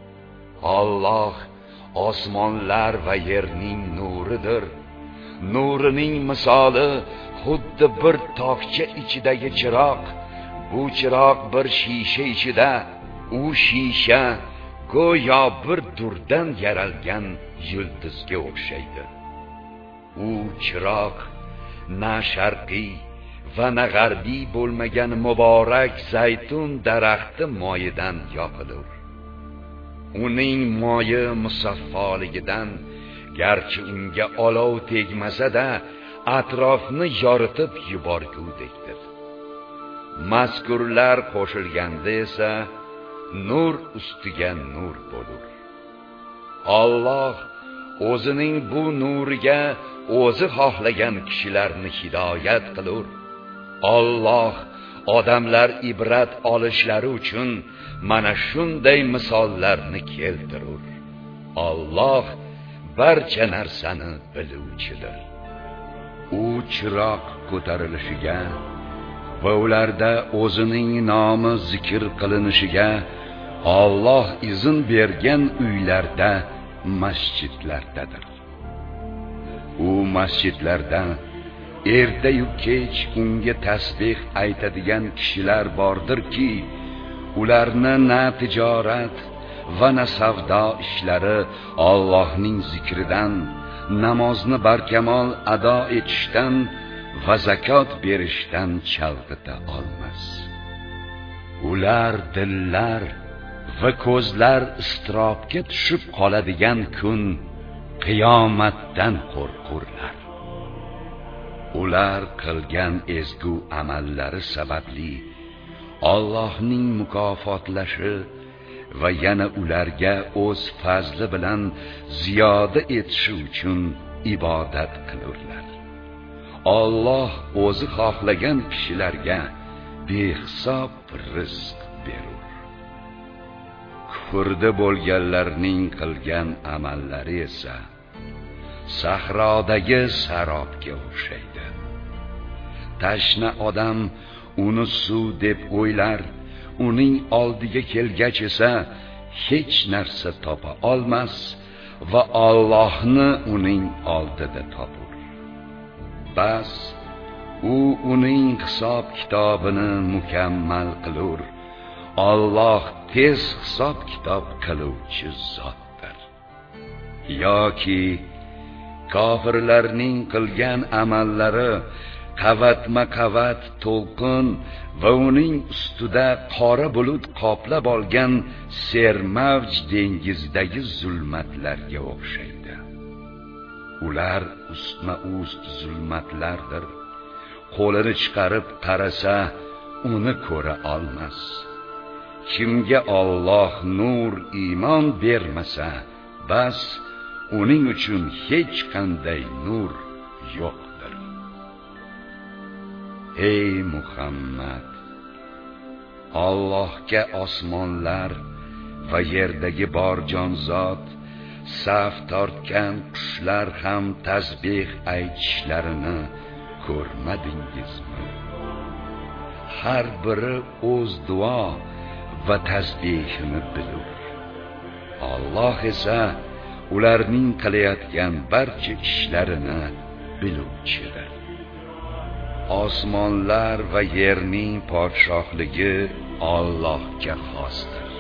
Alloh osmonlar va yerning nuridir. Nurining misoli xuddi bir tokcha ichidagi chiroq. Bu chiroq bir shisha ichida, u shisha go'yo bir durdan yaralgan yulduzga o'xshaydi. U chiroq na sharqiy va na g'arbiy bo'lmagan muborak zaytun daraxti moyidan yoqilur. Uning moyi musaffoligidan garchi unga olov tegmasa-da, atrofni yoritib yuborgudekdir. Mazkurlar qo'shilganda esa nur ustiga nur bo'lur. Alloh o'zining bu nuriga o'zi xohlagan kishilarni hidoyat qilur. Alloh odamlar ibrat olishlari uchun mana shunday misollarni keltirur. Alloh barcha narsani biluvchidir. U chiroq ko'tarilishiga va ularda o'zining nomi zikr qilinishiga Alloh izn bergan uylarda, masjidlardadir. U masjidlarda erta-yu kech unga tasbih aytadigan kishilar bordirki, ularni na tijorat va na savdo ishlari Allohning zikridan, namozni barkamol ado etishdan va zakot berishdan chalg'ita olmas. Ular dillar va ko'zlar iztirobga tushib qoladigan kun qiyomatdan qo'rqurlar. Ular qilgan ezgu amallari sababli Allohning mukofotlashi va yana ularga o'z fazli bilan ziyoda etishi uchun ibodat qilurlar. Alloh o'zi xohlagan kishilarga behisob rizq berur. Kufrda bo'lganlarning qilgan amallari esa sahrodagi sarobga o'xshaydi. Tashna odam uni suv deb o'ylar, uning oldiga kelgach esa hech narsa topa olmas va Allohni uning oldida topur. Bas u uning hisob kitobini mukammal qilur. Alloh tez hisob kitob qiluvchi zotdir. Yoki kofirlarning qilgan amallari qavatma-qavat to'lqin va uning ustida qora bulut qoplab olgan sermavj dengizdagi zulmatlarga o'xshaydi. Ular ustma-ust zulmatlardir. Qo'lini chiqarib qarasa, uni ko'ra olmas. Kimga Alloh nur iymon bermasa, bas uning uchun hech qanday nur yo'qdir. Ey Muhammad, Allohga osmonlar va yerdagi bor jonzot, saf tortgan qushlar ham tasbih aytishlarini ko'rmadingizmi? Har biri o'z duo va tasbihini bilur. Alloh esa ularning qilayotgan barcha ishlarini biluvchidir. Osmonlar va yerning podshohligi Allohga xosdir.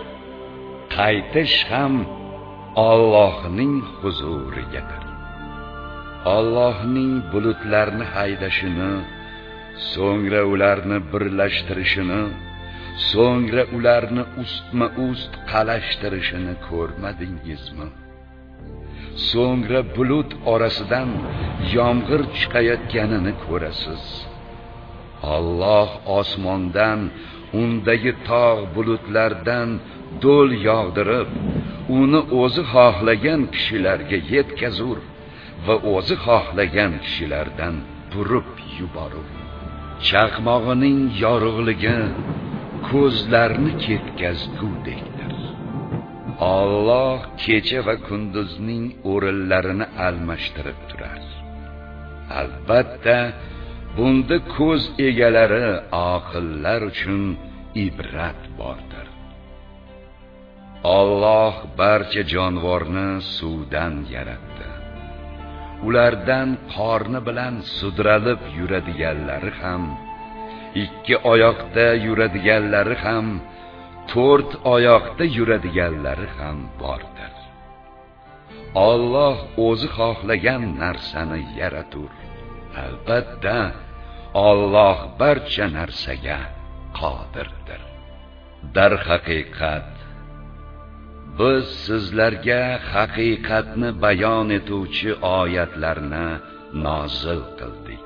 Qaytish ham Allohning huzurigadir. Allohning bulutlarni haydashini, so'ngra ularni birlashtirishini, so'ngra ularni ustma-ust qalashtirishini ko'rmadingizmi? So'ngra bulut orasidan yomg'ir chiqayotganini ko'rasiz. Alloh osmondan undagi tog' bulutlardan do'l yog'dirib, uni o'zi xohlagan kishilarga yetkazur va o'zi xohlagan kishilardan burib yuborur. Chaqmog'ining yorug'ligi ko'zlarni ketkazgudekdir. Alloh kecha va kunduzning o'rinlarini almashtirib turar. Albatta, bunda ko'z egalari, oqillar uchun ibrat bordir. Alloh barcha jonivorni suvdan yaratdi. Ulardan qorni bilan sudralib yuradiganlari ham, ikki oyoqda yuradiganlari ham, to'rt oyoqda yuradiganlari ham bordir. Alloh o'zi xohlagan narsani yaratur. Albatta, Alloh barcha narsaga qodirdir. Dar haqiqat, biz sizlarga haqiqatni bayon etuvchi oyatlarni nozil qildik.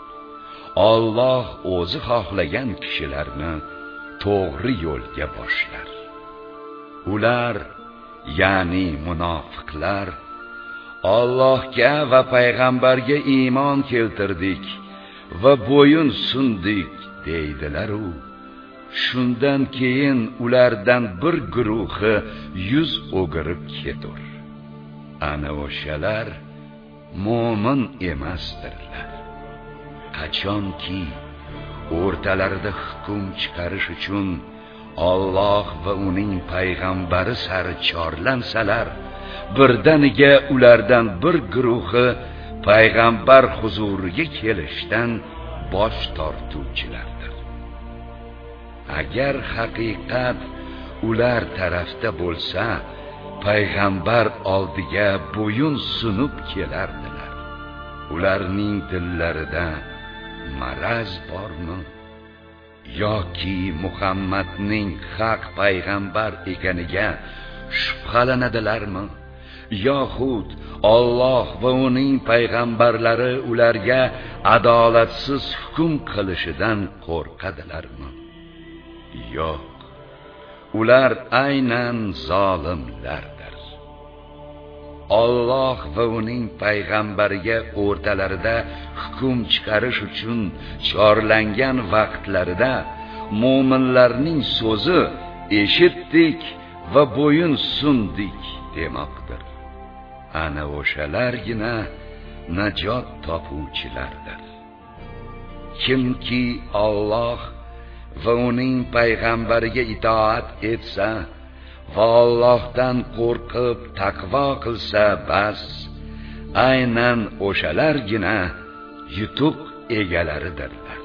Alloh o'zi xohlagan kishilarni to'g'ri yo'lga boshlar. Ular, ya'ni munofiqlar, Allohga va payg'ambarga iymon keltirdik va bo'yin sundik deydilar-u. Shundan keyin ulardan bir guruhi yuz o'girib ketur. Ana o'shalar mo'min emasdirlar. Qachonki o'rtalarida hukm chiqarish uchun Alloh va uning payg'ambari sari chorlansalar, birdaniga ulardan bir guruhi payg'ambar huzuriga kelishdan bosh tortuvchilardir. Agar haqiqat ular tarafda bo'lsa, payg'ambar oldiga bo'yin sunib kelardilar. Ularning dillarida maraz bormi? Yoki Muhammadning haq payg'ambar ekaniga shubhalanadilarmi? Yoxud Alloh va uning payg'ambarlari ularga adolatsiz hukm qilishidan qo'rqadilarmi? Yo'q, ular aynan zolimlardir. Alloh va uning payg'ambariga o'rtalarida hukm chiqarish uchun chorlangan vaqtlarida mo'minlarning so'zi eshitdik va bo'yin sundik demoqdir. Ana o'shalargina najot topuvchilardir. Kimki Alloh va uning payg'ambariga itoat etsa va Allohdan qo'rqib taqvo qilsa, bas, aynan o'shalargina yutuq egalaridirlar.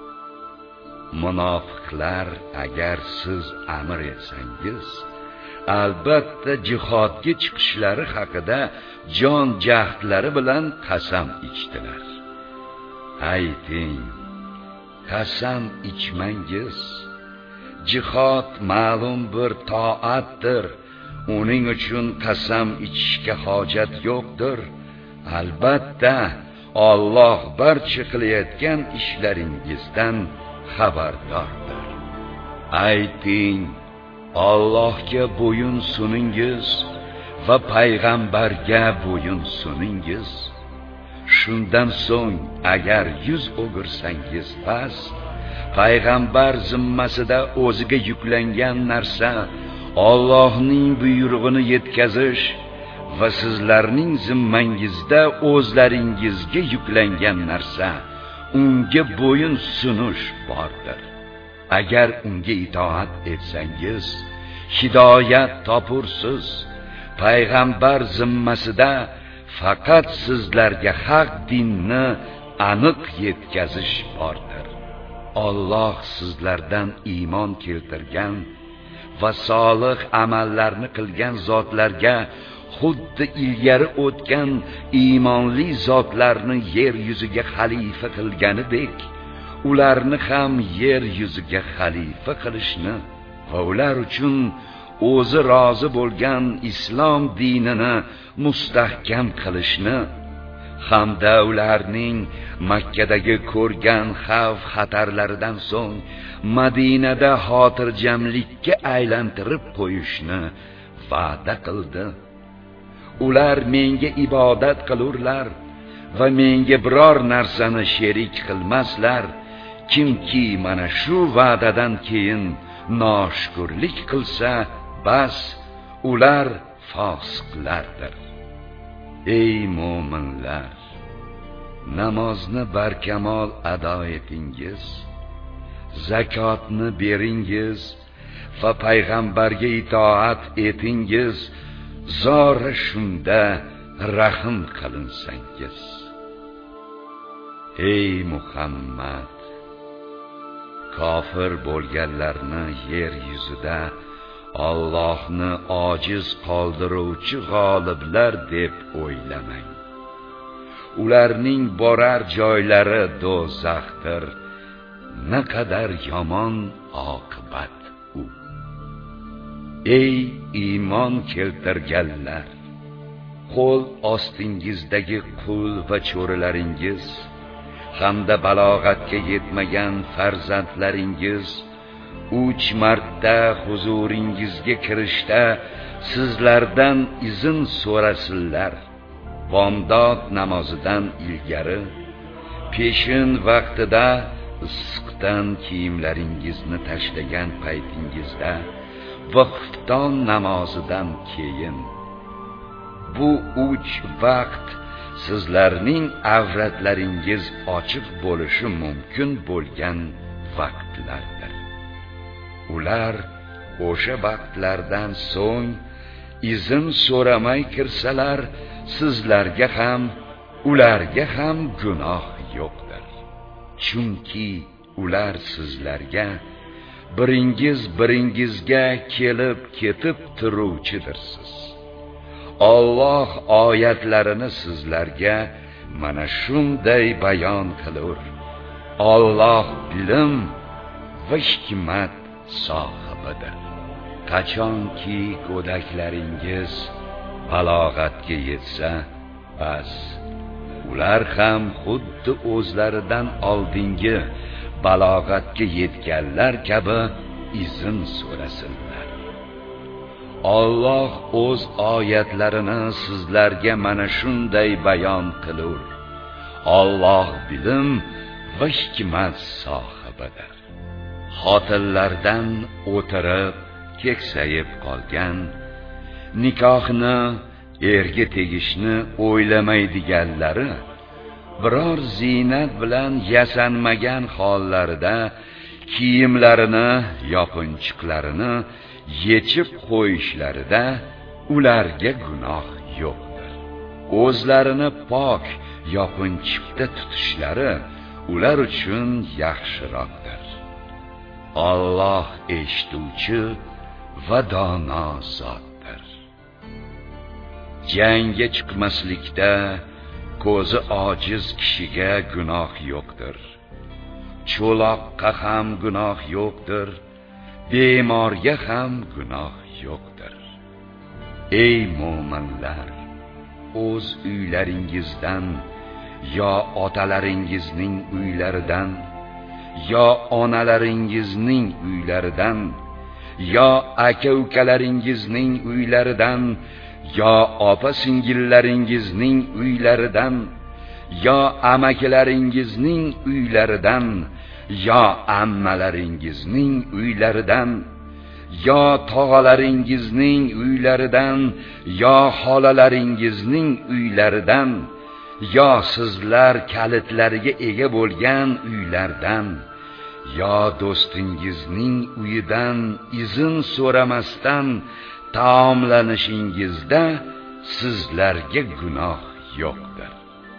Munofiqlar, agar siz amr etsangiz, albatta jihodga chiqishlari haqida jon jahdlari bilan qasam ichdilar. Ayting, qasam ichmangiz. Jihod ma'lum bir toatdir. Uning uchun qasam ichishga hojat yo'qdir. Albatta, Alloh barcha qilayotgan ishlaringizdan xabardordir. Ayting, Allohga bo'yin suningiz va payg'ambarga bo'yin suningiz. Shundan so'ng agar yuz o'girsangiz, bas, payg'ambar zimmasida o'ziga yuklangan narsa Allohning buyrug'ini yetkazish va sizlarning zimmangizda o'zlaringizga yuklangan narsa unga bo'yin sunish bordir. Agar unga itoat etsangiz, hidoyat topursiz. Payg'ambar zimmasida faqat sizlarga haq dinni aniq yetkazish bordir. Alloh sizlardan iymon keltirgan va solih amallarni qilgan zotlarga xuddi ilgari o'tgan iymonli zotlarni yer yuziga xalifa qilganidek ularni ham yer yuziga xalifa qilishni va ular uchun o'zi rozi bo'lgan islom dinini mustahkam qilishni hamda ularning Makkadagi ko'rgan xavf xatarlaridan so'ng Madinada xotirjamlikka aylantirib qo'yishni va'da qildi. Ular menga ibodat qilurlar va menga biror narsani sherik qilmaslar. Kimki mana shu va'dadan keyin noshukrlik qilsa, bas ular fosiqlardir. Ey mo'minlar, namozni barkamol ado etingiz, zakotni beringiz va payg'ambarga itoat etingiz, zora shunda rahim qilinsangiz. Ey Muhammad, kofir bo'lganlarni yer yuzida Allohni ojiz qoldiruvchi g'oliblar deb o'ylamang. Ularning borar joylari do'zaxdir. Naqadar yomon oqibat u. Ey iymon keltirganlar, qo'l ostingizdagi qul va cho'rilaringiz hamda balog'atga yetmagan farzandlaringiz 3 marta huzuringizga kirishda sizlardan izn so'rasinlar. Bomdod namozidan ilgari, peshin vaqtida issiqdan kiyimlaringizni tashlagan paytingizda va xufton namozidan keyin. Bu 3 vaqt sizlarning avratlaringiz ochiq bo'lishi mumkin bo'lgan vaqtlardir. Ular o'sha vaqtlardan so'ng izn so'ramay kirsalar, sizlarga ham, ularga ham gunoh yo'qdir. Chunki ular sizlarga biringizga kelib ketib turuvchidirsiz. Alloh oyatlarini sizlarga mana shunday bayon qilur. Alloh bilim va hikmat sohibidir. Qachonki go'daklaringiz balog'atga yetsa, bas ular ham xuddi o'zlaridan oldingi balog'atga yetganlar kabi izn so'rasinlar. Alloh o'z oyatlarini sizlarga mana shunday bayon qilur. Alloh bilim va hikmat sohibidir. Xotinlardan o'tirib keksayib qolgan, nikohni erga tegishni o'ylamaydiganlari biror ziynat bilan yasanmagan hollarida kiyimlarini, yopinchiqlarini yechib qo'yishlarida ularga gunoh yo'qdir. O'zlarini pok yopinchiqda tutishlari ular uchun yaxshiroqdir. Alloh eshituvchi va dono zotdir. Jangga chiqmaslikda ko'zi ojiz kishiga gunoh yo'qdir. Cho'loqqa ham gunoh yo'qdir. Bemorga ham gunoh yo'qdir. Ey mo'minlar, o'z uylaringizdan yo otalaringizning uylaridan, yo onalaringizning uylaridan, yo aka-ukalaringizning uylaridan, yo opa-singillaringizning uylaridan, yo amakilaringizning uylaridan, yo ammalaringizning uylaridan, yo tog'alaringizning uylaridan, yo xolalaringizning uylaridan, yo sizlar kalitlariga ega bo'lgan uylardan, yo do'stingizning uyidan izn so'ramasdan taomlanishingizda sizlarga gunoh yo'qdir.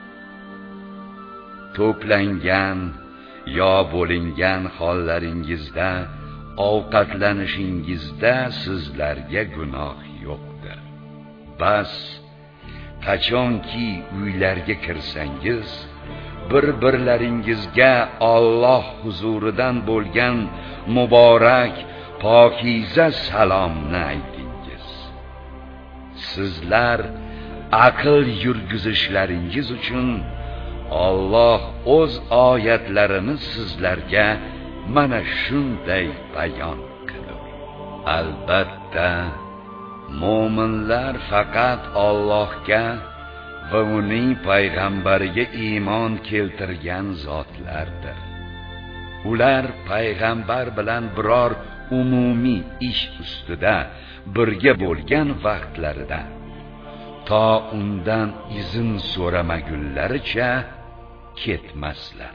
To'plangan yo bo'lingan hollaringizda ovqatlanishingizda sizlarga gunoh yo'qdir. bas qachonki uylarga kirsangiz bir-birlaringizga Alloh huzuridan bo'lgan muborak pokiza salomni aytingiz. Sizlar aql yurgizishlaringiz uchun Alloh o'z oyatlarini sizlarga mana shunday bayon qildi. Albatta, mo'minlar faqat Allohga va uning payg'ambariga iymon keltirgan zotlardir. Ular payg'ambar bilan biror umumiy ish ustida birga bo'lgan vaqtlarida to undan izn so'ramagunlaricha ketmaslar.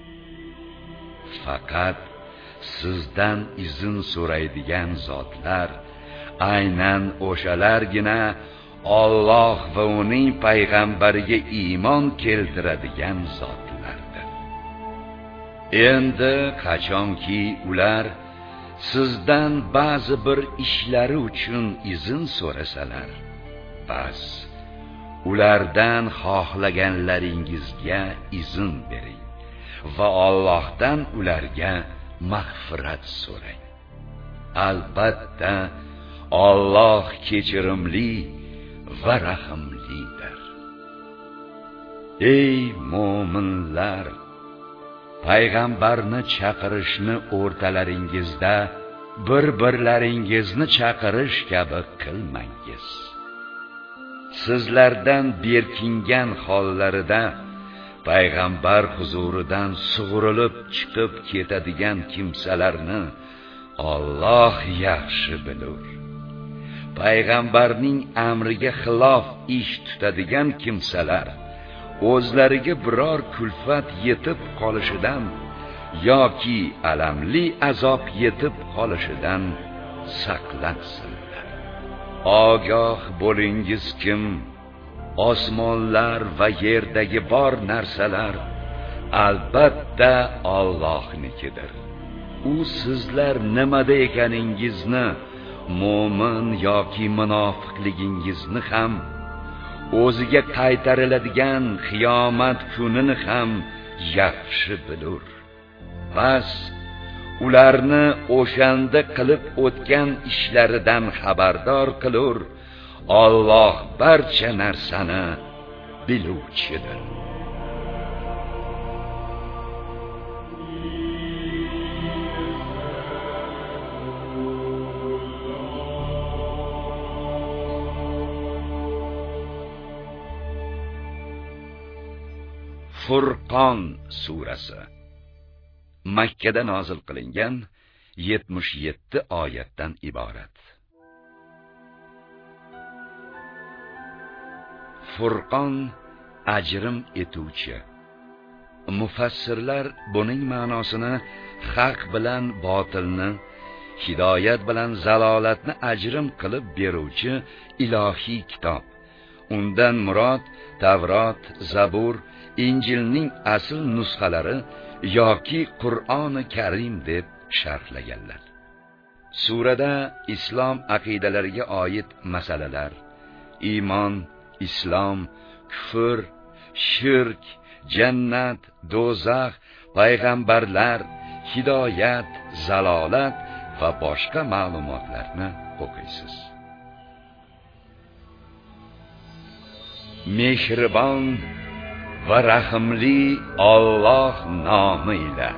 Faqat sizdan izn so'raydigan zotlar aynan o'shalargina Alloh va uning payg'ambariga iymon keltiradigan zotlardir. Endi qachonki ular sizdan ba'zi bir ishlari uchun izn so'rasalar, bas ulardan xohlaganlaringizga izn bering va Allohdan ularga mag'firat so'rang. Albatta, Alloh kechirimli va rahimlidir. Ey mo'minlar, payg'ambarni chaqirishni o'rtalaringizda bir-birlaringizni chaqirish kabi qilmangiz. Sizlardan berkingan hollarida payg'ambar huzuridan sug'urilib chiqib ketadigan kimsalarni Alloh yaxshi bilur. Payg'ambarning amriga xilof ish tutadigan kimsalar o'zlariga biror kulfat yetib qolishidan yoki alamli azob yetib qolishidan saqlansinlar. Ogoh bo'lingiz kim, osmonlar va yerdagi bor narsalar albatta Allohnikidir. U sizlar nimada ekaningizni, mo'min yoki munofiqligingizni ham, o'ziga qaytariladigan qiyomat kunini ham yaxshi bilur. Bas ularni o'shanda qilib o'tgan ishlaridan xabardor qilur. Alloh barcha narsani biluvchidir. Furqon surasi Makka da nozil qilingan 77 oyatdan iborat. Furqon ajrim etuvchi. Mufassirlar buning ma'nosini haq bilan botilni, hidoyat bilan zalolatni ajrim qilib beruvchi ilohiy kitob. Undan murod Tavrot, Zabur, Injilning asl nusxalari yoki Qur'oni Karim deb sharhlaganlar. Surada islom aqidalariga oid masalalar, iymon, islom, kufr, shirk, jannat, do'zax, payg'ambarlar, hidoyat, zalolat va boshqa ma'lumotlarni o'qiysiz. Mehribon va rahimli Alloh nomi ila.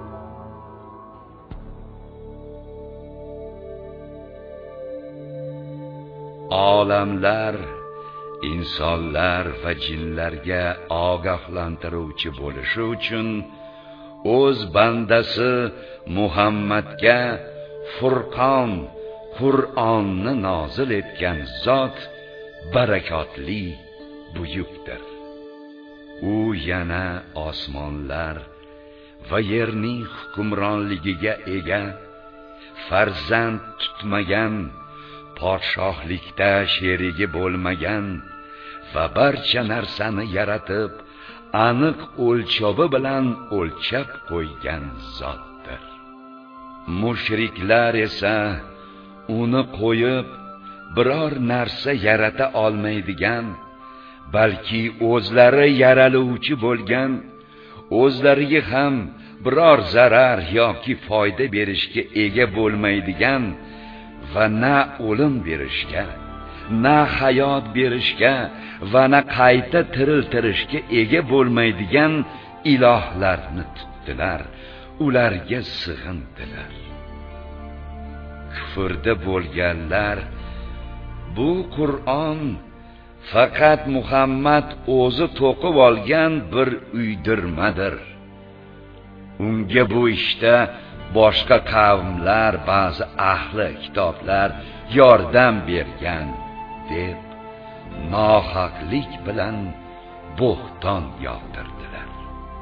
Olamlar, insonlar va jinlarga ogohlantiruvchi bo'lishi uchun o'z bandasi Muhammadga Furqon, Qur'onni nozil etgan zot barakotli, buyukdir. U yana osmonlar va yerning hukmronligiga ega, farzand tutmagan, podshohlikda sherigi bo'lmagan va barcha narsani yaratib, aniq o'lchovi bilan o'lchab qo'ygan zotdir. Mushriklar esa uni qo'yib, biror narsa yarata olmaydigan, balki o'zlari yaraluvchi bo'lgan, o'zlariga ham biror zarar yoki foyda berishga ega bo'lmaydigan va na o'lim berishga, na hayot berishga va na qayta tiriltirishga ega bo'lmaydigan ilohlarni tutdilar, ularga sig'indilar. Kufrda bo'lganlar bu Qur'on faqat Muhammad o'zi to'qib olgan bir uydirmadir. Unga bu ishda boshqa qavmlar, ba'zi ahli kitoblar yordam bergan deb nohaqlik bilan bo'xton yog'dirdilar.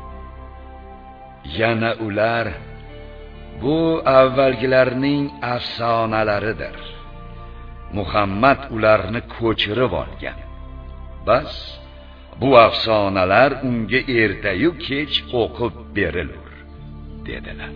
Yana ular bu avvalgilarning afsonalaridir. Muhammad ularni ko'chirib olgan. Bas bu afsonalar unga ertayu kech o'qib berilur dedilar.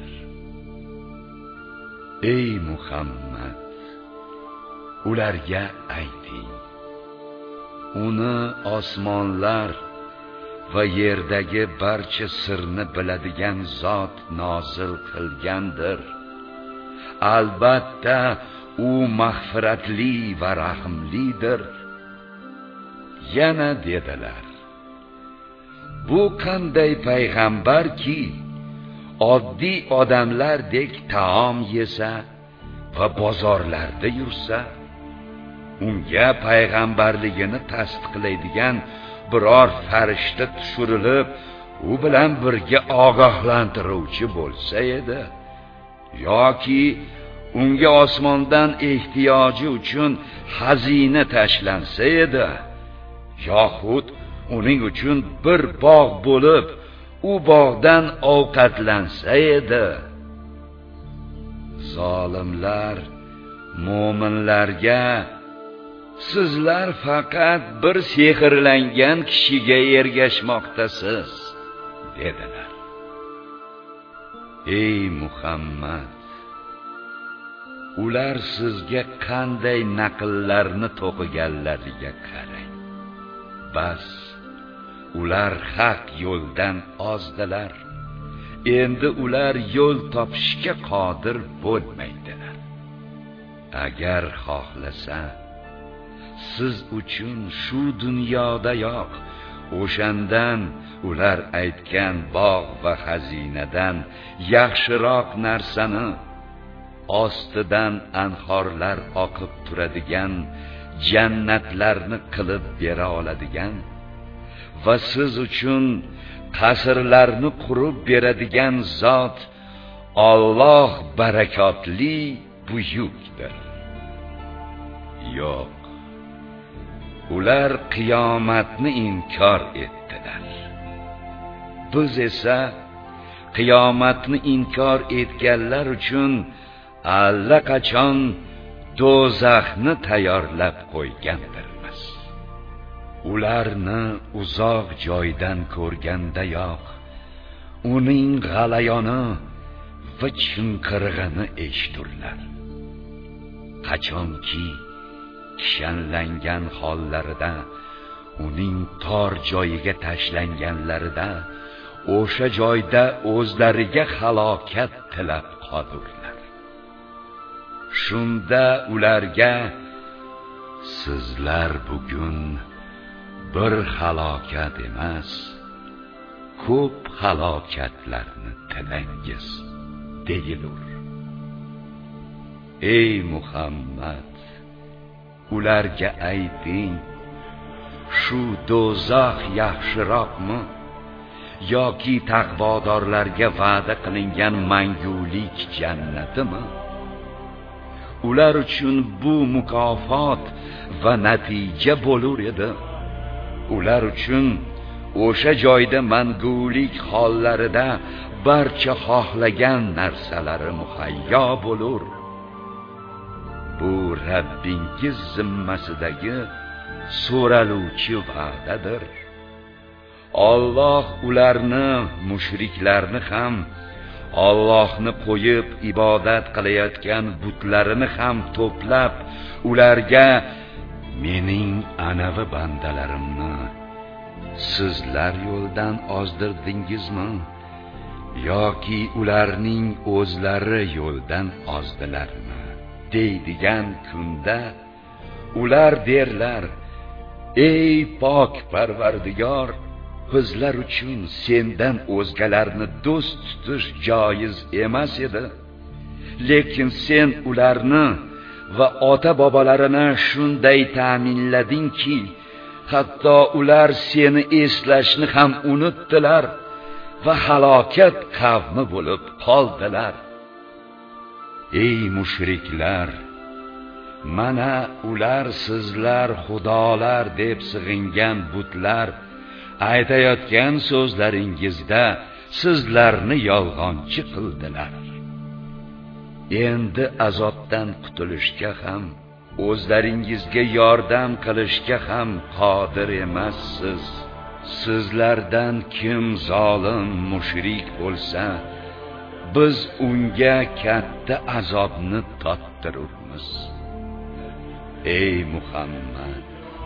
Ey Muhammad, ularga ayting, uni osmonlar va yerdagi barcha sirni biladigan zot nozil qilgandir. Albatta u mag'firatli va rahimlidir. Yana dedilar, bu qanday payg'ambarki oddiy odamlardek taom yesa va bozorlarda yursa, unga payg'ambarligini tasdiqlaydigan biror farishta tushirilib, u bilan birga ogohlantiruvchi bo'lsa edi, yoki unga osmondan ehtiyoji uchun xazina tashlansa edi, yoxud uning uchun bir bog' bo'lib, u bog'dan ovqatlansa edi. Zolimlar mo'minlarga sizlar faqat bir sehrlangan kishiga ergashmoqdasiz dedilar. Ey Muhammad, ular sizga qanday naqllarni to'qiganlariga qarang. Bas ular haq yo'ldan ozdilar. Endi ular yo'l topishga qodir bo'lmaydilar. Agar xohlasa, siz uchun shu dunyodayoq o'shandan ular aytgan bog' va xazinadan yaxshiroq narsani, ostidan anhorlar oqib turadigan jannatlarni qilib bera oladigan va siz uchun qasrlarni qurib beradigan zot Alloh barakotli buyukdir. Yo'q, ular qiyomatni inkor etdilar. Biz esa qiyomatni inkor etganlar uchun allaqachon do'zaxni tayyorlab qo'ygandirmiz. Ularni uzoq joydan ko'rgandayoq uning g'alayoni va chinqirig'ini eshiturlar. Qachonki kishanlangan hollarida, uning tor joyiga tashlanganlarida, o'sha joyda o'zlariga halokat tilab qolurlar. Shunda ularga sizlar bugun bir halokat emas, ko'p halokatlarni tilangiz deyilur. Ey Muhammad, ularga ayting, shu do'zax yaxshiroqmi yoki taqvodorlarga va'da qilingan mangulik jannatimi? Ular uchun bu mukofot va natija bo'lur edi. Ular uchun o'sha joyda mangulik hollarida barcha xohlagan narsalari muhayyo bo'lur. Bu Rabbingiz zimmasidagi so'raluvchi va'dadir. Alloh ularni, mushriklarni ham Allohni qo'yib ibodat qilayotgan butlarini ham to'plab ularga mening anavi bandalarimni sizlar yo'ldan ozdirdingizmi yoki ularning o'zlari yo'ldan ozdilarmi deydigan kunda ular derlar: ey pok Parvardigor, bizlar uchun sendan o'zgalarni do'st tutish joiz emas edi, lekin sen ularni va ota bobolarini shunday ta'minladingki, hatto ular seni eslashni ham unutdilar va halokat qavmi bo'lib qoldilar. Ey mushriklar, mana ular sizlar xudolar deb sig'ingan butlar aytayotgan so'zlaringizda sizlarni yolg'onchi qildilar. Endi azobdan qutulishga ham, o'zlaringizga yordam qilishga ham qodir emassiz. Sizlardan kim zolim, mushrik bo'lsa, biz unga katta azobni tottirurmiz. Ey Muhammad,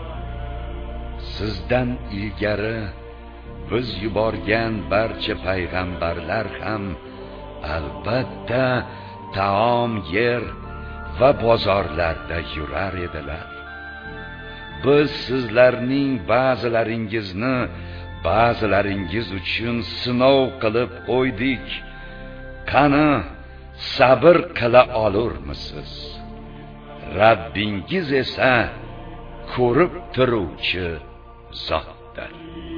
sizdan ilgari biz yuborgan barcha payg'ambarlar ham albatta taom yer va bozorlarda yurar edilar. Biz sizlarning ba'zilaringizni ba'zilaringiz uchun sinov qilib qo'ydik. Qani sabr qila olurmisiz? Rabbingiz esa ko'rib turuvchi zotdir.